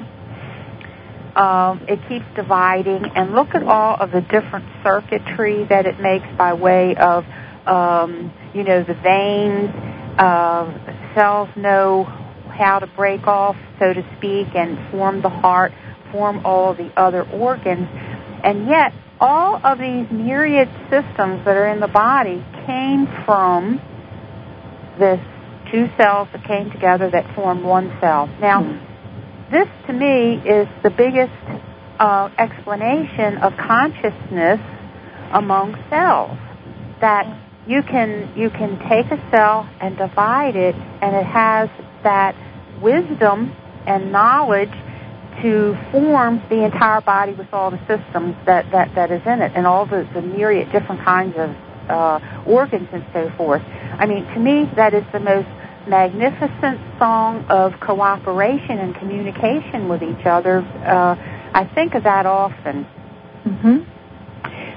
it keeps dividing. And look at all of the different circuitry that it makes by way of, the veins. Cells know how to break off, so to speak, and form the heart, form all of the other organs. And yet, all of these myriad systems that are in the body came from this two cells that came together that formed one cell. Now, this to me is the biggest explanation of consciousness among cells. That you can take a cell and divide it, and it has that wisdom and knowledge to form the entire body with all the systems that is in it, and all the myriad different kinds of organs and so forth. I mean, to me, that is the most magnificent song of cooperation and communication with each other. I think of that often.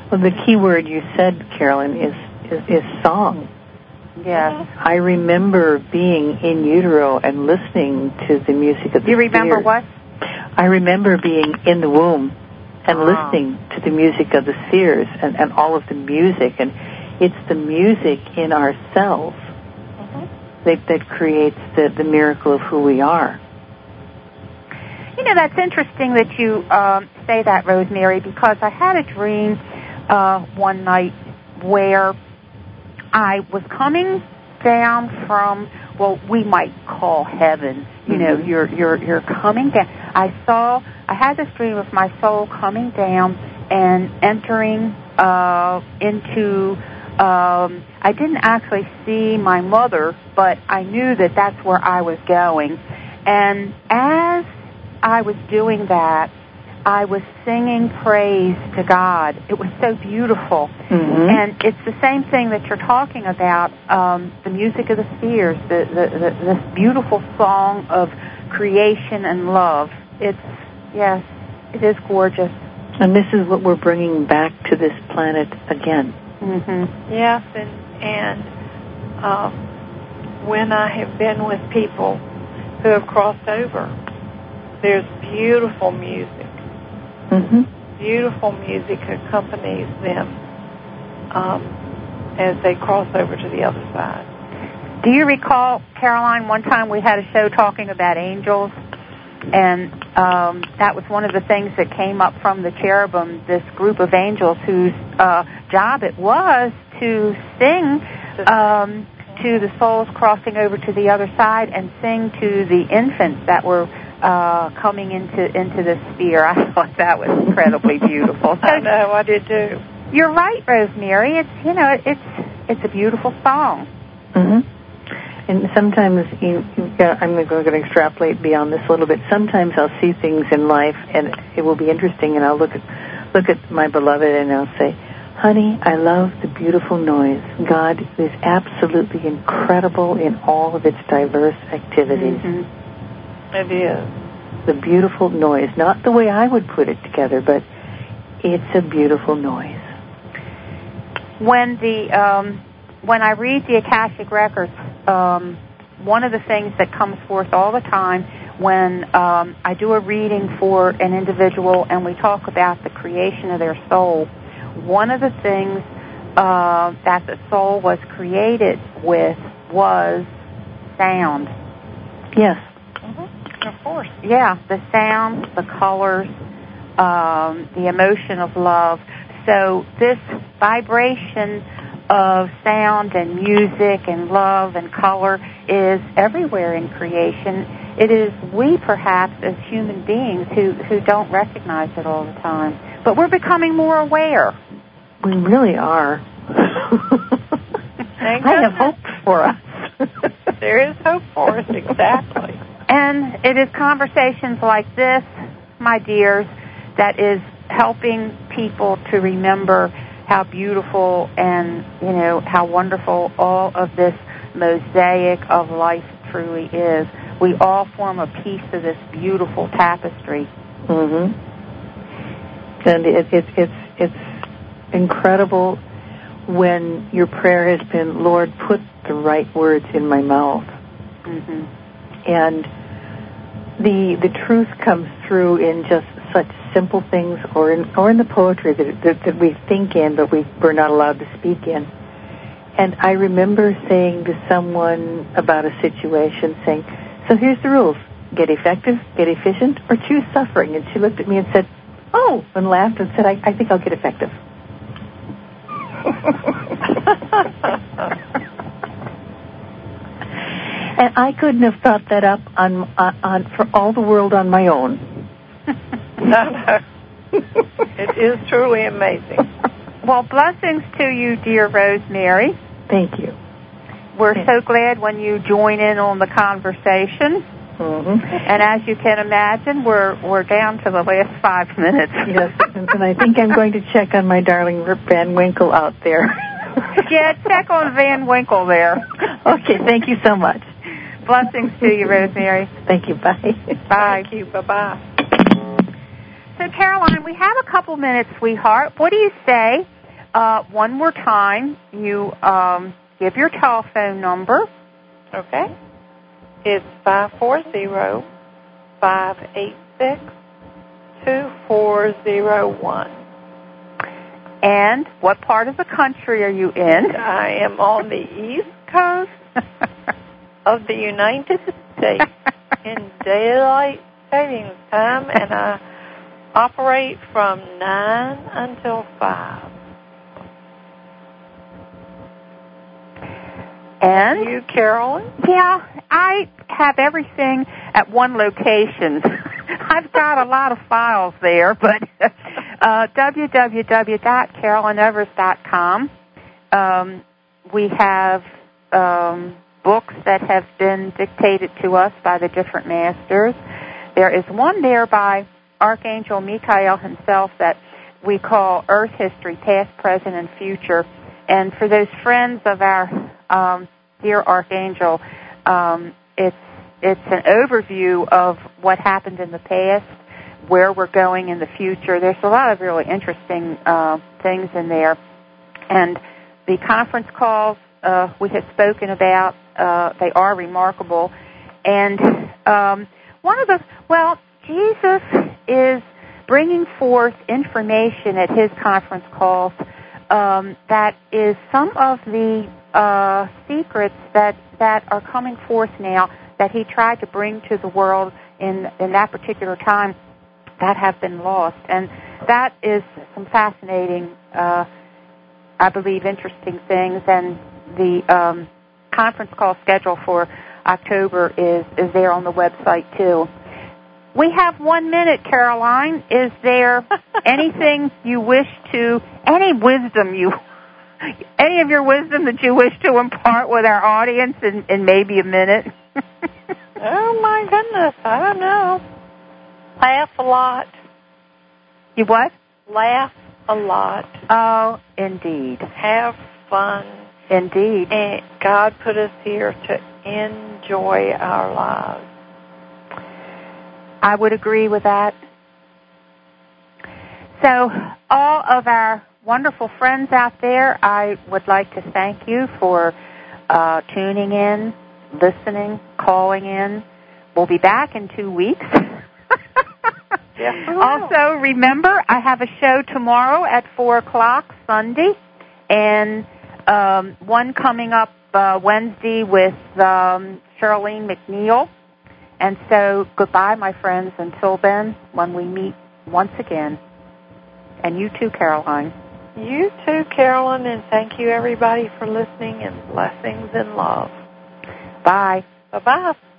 Well, the key word you said, Carolyn, is song. Yes. I remember being in utero and listening to the music of the spheres. You remember what? I remember being in the womb and listening to the music of the spheres and all of the music. And it's the music in ourselves that creates the miracle of who we are. You know, that's interesting that you say that, Rosemary, because I had a dream one night where I was coming down from, well, we might call heaven. You know, you're coming down. I had this dream of my soul coming down and entering into, I didn't actually see my mother, but I knew that that's where I was going. And as I was doing that, I was singing praise to God. It was so beautiful. And it's the same thing that you're talking about, the music of the spheres, this beautiful song of creation and love. Yes, it is gorgeous. And this is what we're bringing back to this planet again. Yes, and when I have been with people who have crossed over, there's beautiful music. Beautiful music accompanies them as they cross over to the other side. Do you recall, Caroline, one time we had a show talking about angels, and that was one of the things that came up from the cherubim, this group of angels whose job it was to sing to the souls crossing over to the other side and sing to the infants that were coming into the sphere. I thought that was incredibly beautiful. So, I know, I did too. You're right, Rosemary. It's a beautiful song. And sometimes I'm going to extrapolate beyond this a little bit. Sometimes I'll see things in life, and it will be interesting, and I'll look at my beloved, and I'll say, "Honey, I love the beautiful noise. God is absolutely incredible in all of its diverse activities." It is. The beautiful noise. Not the way I would put it together, but it's a beautiful noise. When I read the Akashic Records, one of the things that comes forth all the time when I do a reading for an individual and we talk about the creation of their soul, one of the things that the soul was created with was sound. Yes. Of course. Yeah, the sound, the colors, the emotion of love. So this vibration of sound and music and love and color is everywhere in creation. It is we, perhaps, as human beings who don't recognize it all the time. But we're becoming more aware. We really are. I have hope for us. There is hope for us, exactly. And it is conversations like this, my dears, that is helping people to remember how beautiful and, how wonderful all of this mosaic of life truly is. We all form a piece of this beautiful tapestry. And it's incredible when your prayer has been, Lord, put the right words in my mouth. And the truth comes through in just such simple things, or in the poetry that we think in, but we're not allowed to speak in. And I remember saying to someone about a situation, saying, "So here's the rules: get effective, get efficient, or choose suffering." And she looked at me and said, "Oh," and laughed and said, "I think I'll get effective." And I couldn't have thought that up on for all the world on my own. No. It is truly amazing. Well, blessings to you, dear Rosemary. Thank you. We're so glad when you join in on the conversation. And as you can imagine, we're down to the last 5 minutes. Yes, and I think I'm going to check on my darling Rip Van Winkle out there. Yeah, check on Van Winkle there. Okay, thank you so much. Blessings to you, Rosemary. Thank you. Bye. Bye. Thank you. Bye-bye. So, Caroline, we have a couple minutes, sweetheart. What do you say One more time, you give your telephone number. Okay. It's 540-586-2401. And what part of the country are you in? I am on the East Coast of the United States in daylight savings time, and I operate from 9 until 5. And you, Carolyn? Yeah, I have everything at one location. I've got a lot of files there, but www.carolyneverest.com. We have books that have been dictated to us by the different masters. There is one there by Archangel Michael himself that we call Earth History, Past, Present, and Future. And for those friends of our dear Archangel, it's an overview of what happened in the past, where we're going in the future. There's a lot of really interesting things in there. And the conference calls we have spoken about, they are remarkable. And Jesus is bringing forth information at his conference calls that is some of the secrets that are coming forth now that he tried to bring to the world in that particular time that have been lost. And that is some fascinating, I believe, interesting things. And the conference call schedule for October is there on the website, too. We have 1 minute, Caroline. Is there anything you wish to, any of your wisdom that you wish to impart with our audience in maybe a minute? Oh, my goodness. I don't know. Laugh a lot. You what? Laugh a lot. Oh, indeed. Have fun. Indeed. And God put us here to enjoy our lives. I would agree with that. So, all of our wonderful friends out there, I would like to thank you for tuning in, listening, calling in. We'll be back in 2 weeks. Yes, also, remember, I have a show tomorrow at 4 o'clock, Sunday, and one coming up Wednesday with Charlene McNeil. And so, goodbye, my friends, until then, when we meet once again. And you too, Caroline. You too, Carolyn, and thank you, everybody, for listening, and blessings and love. Bye. Bye-bye.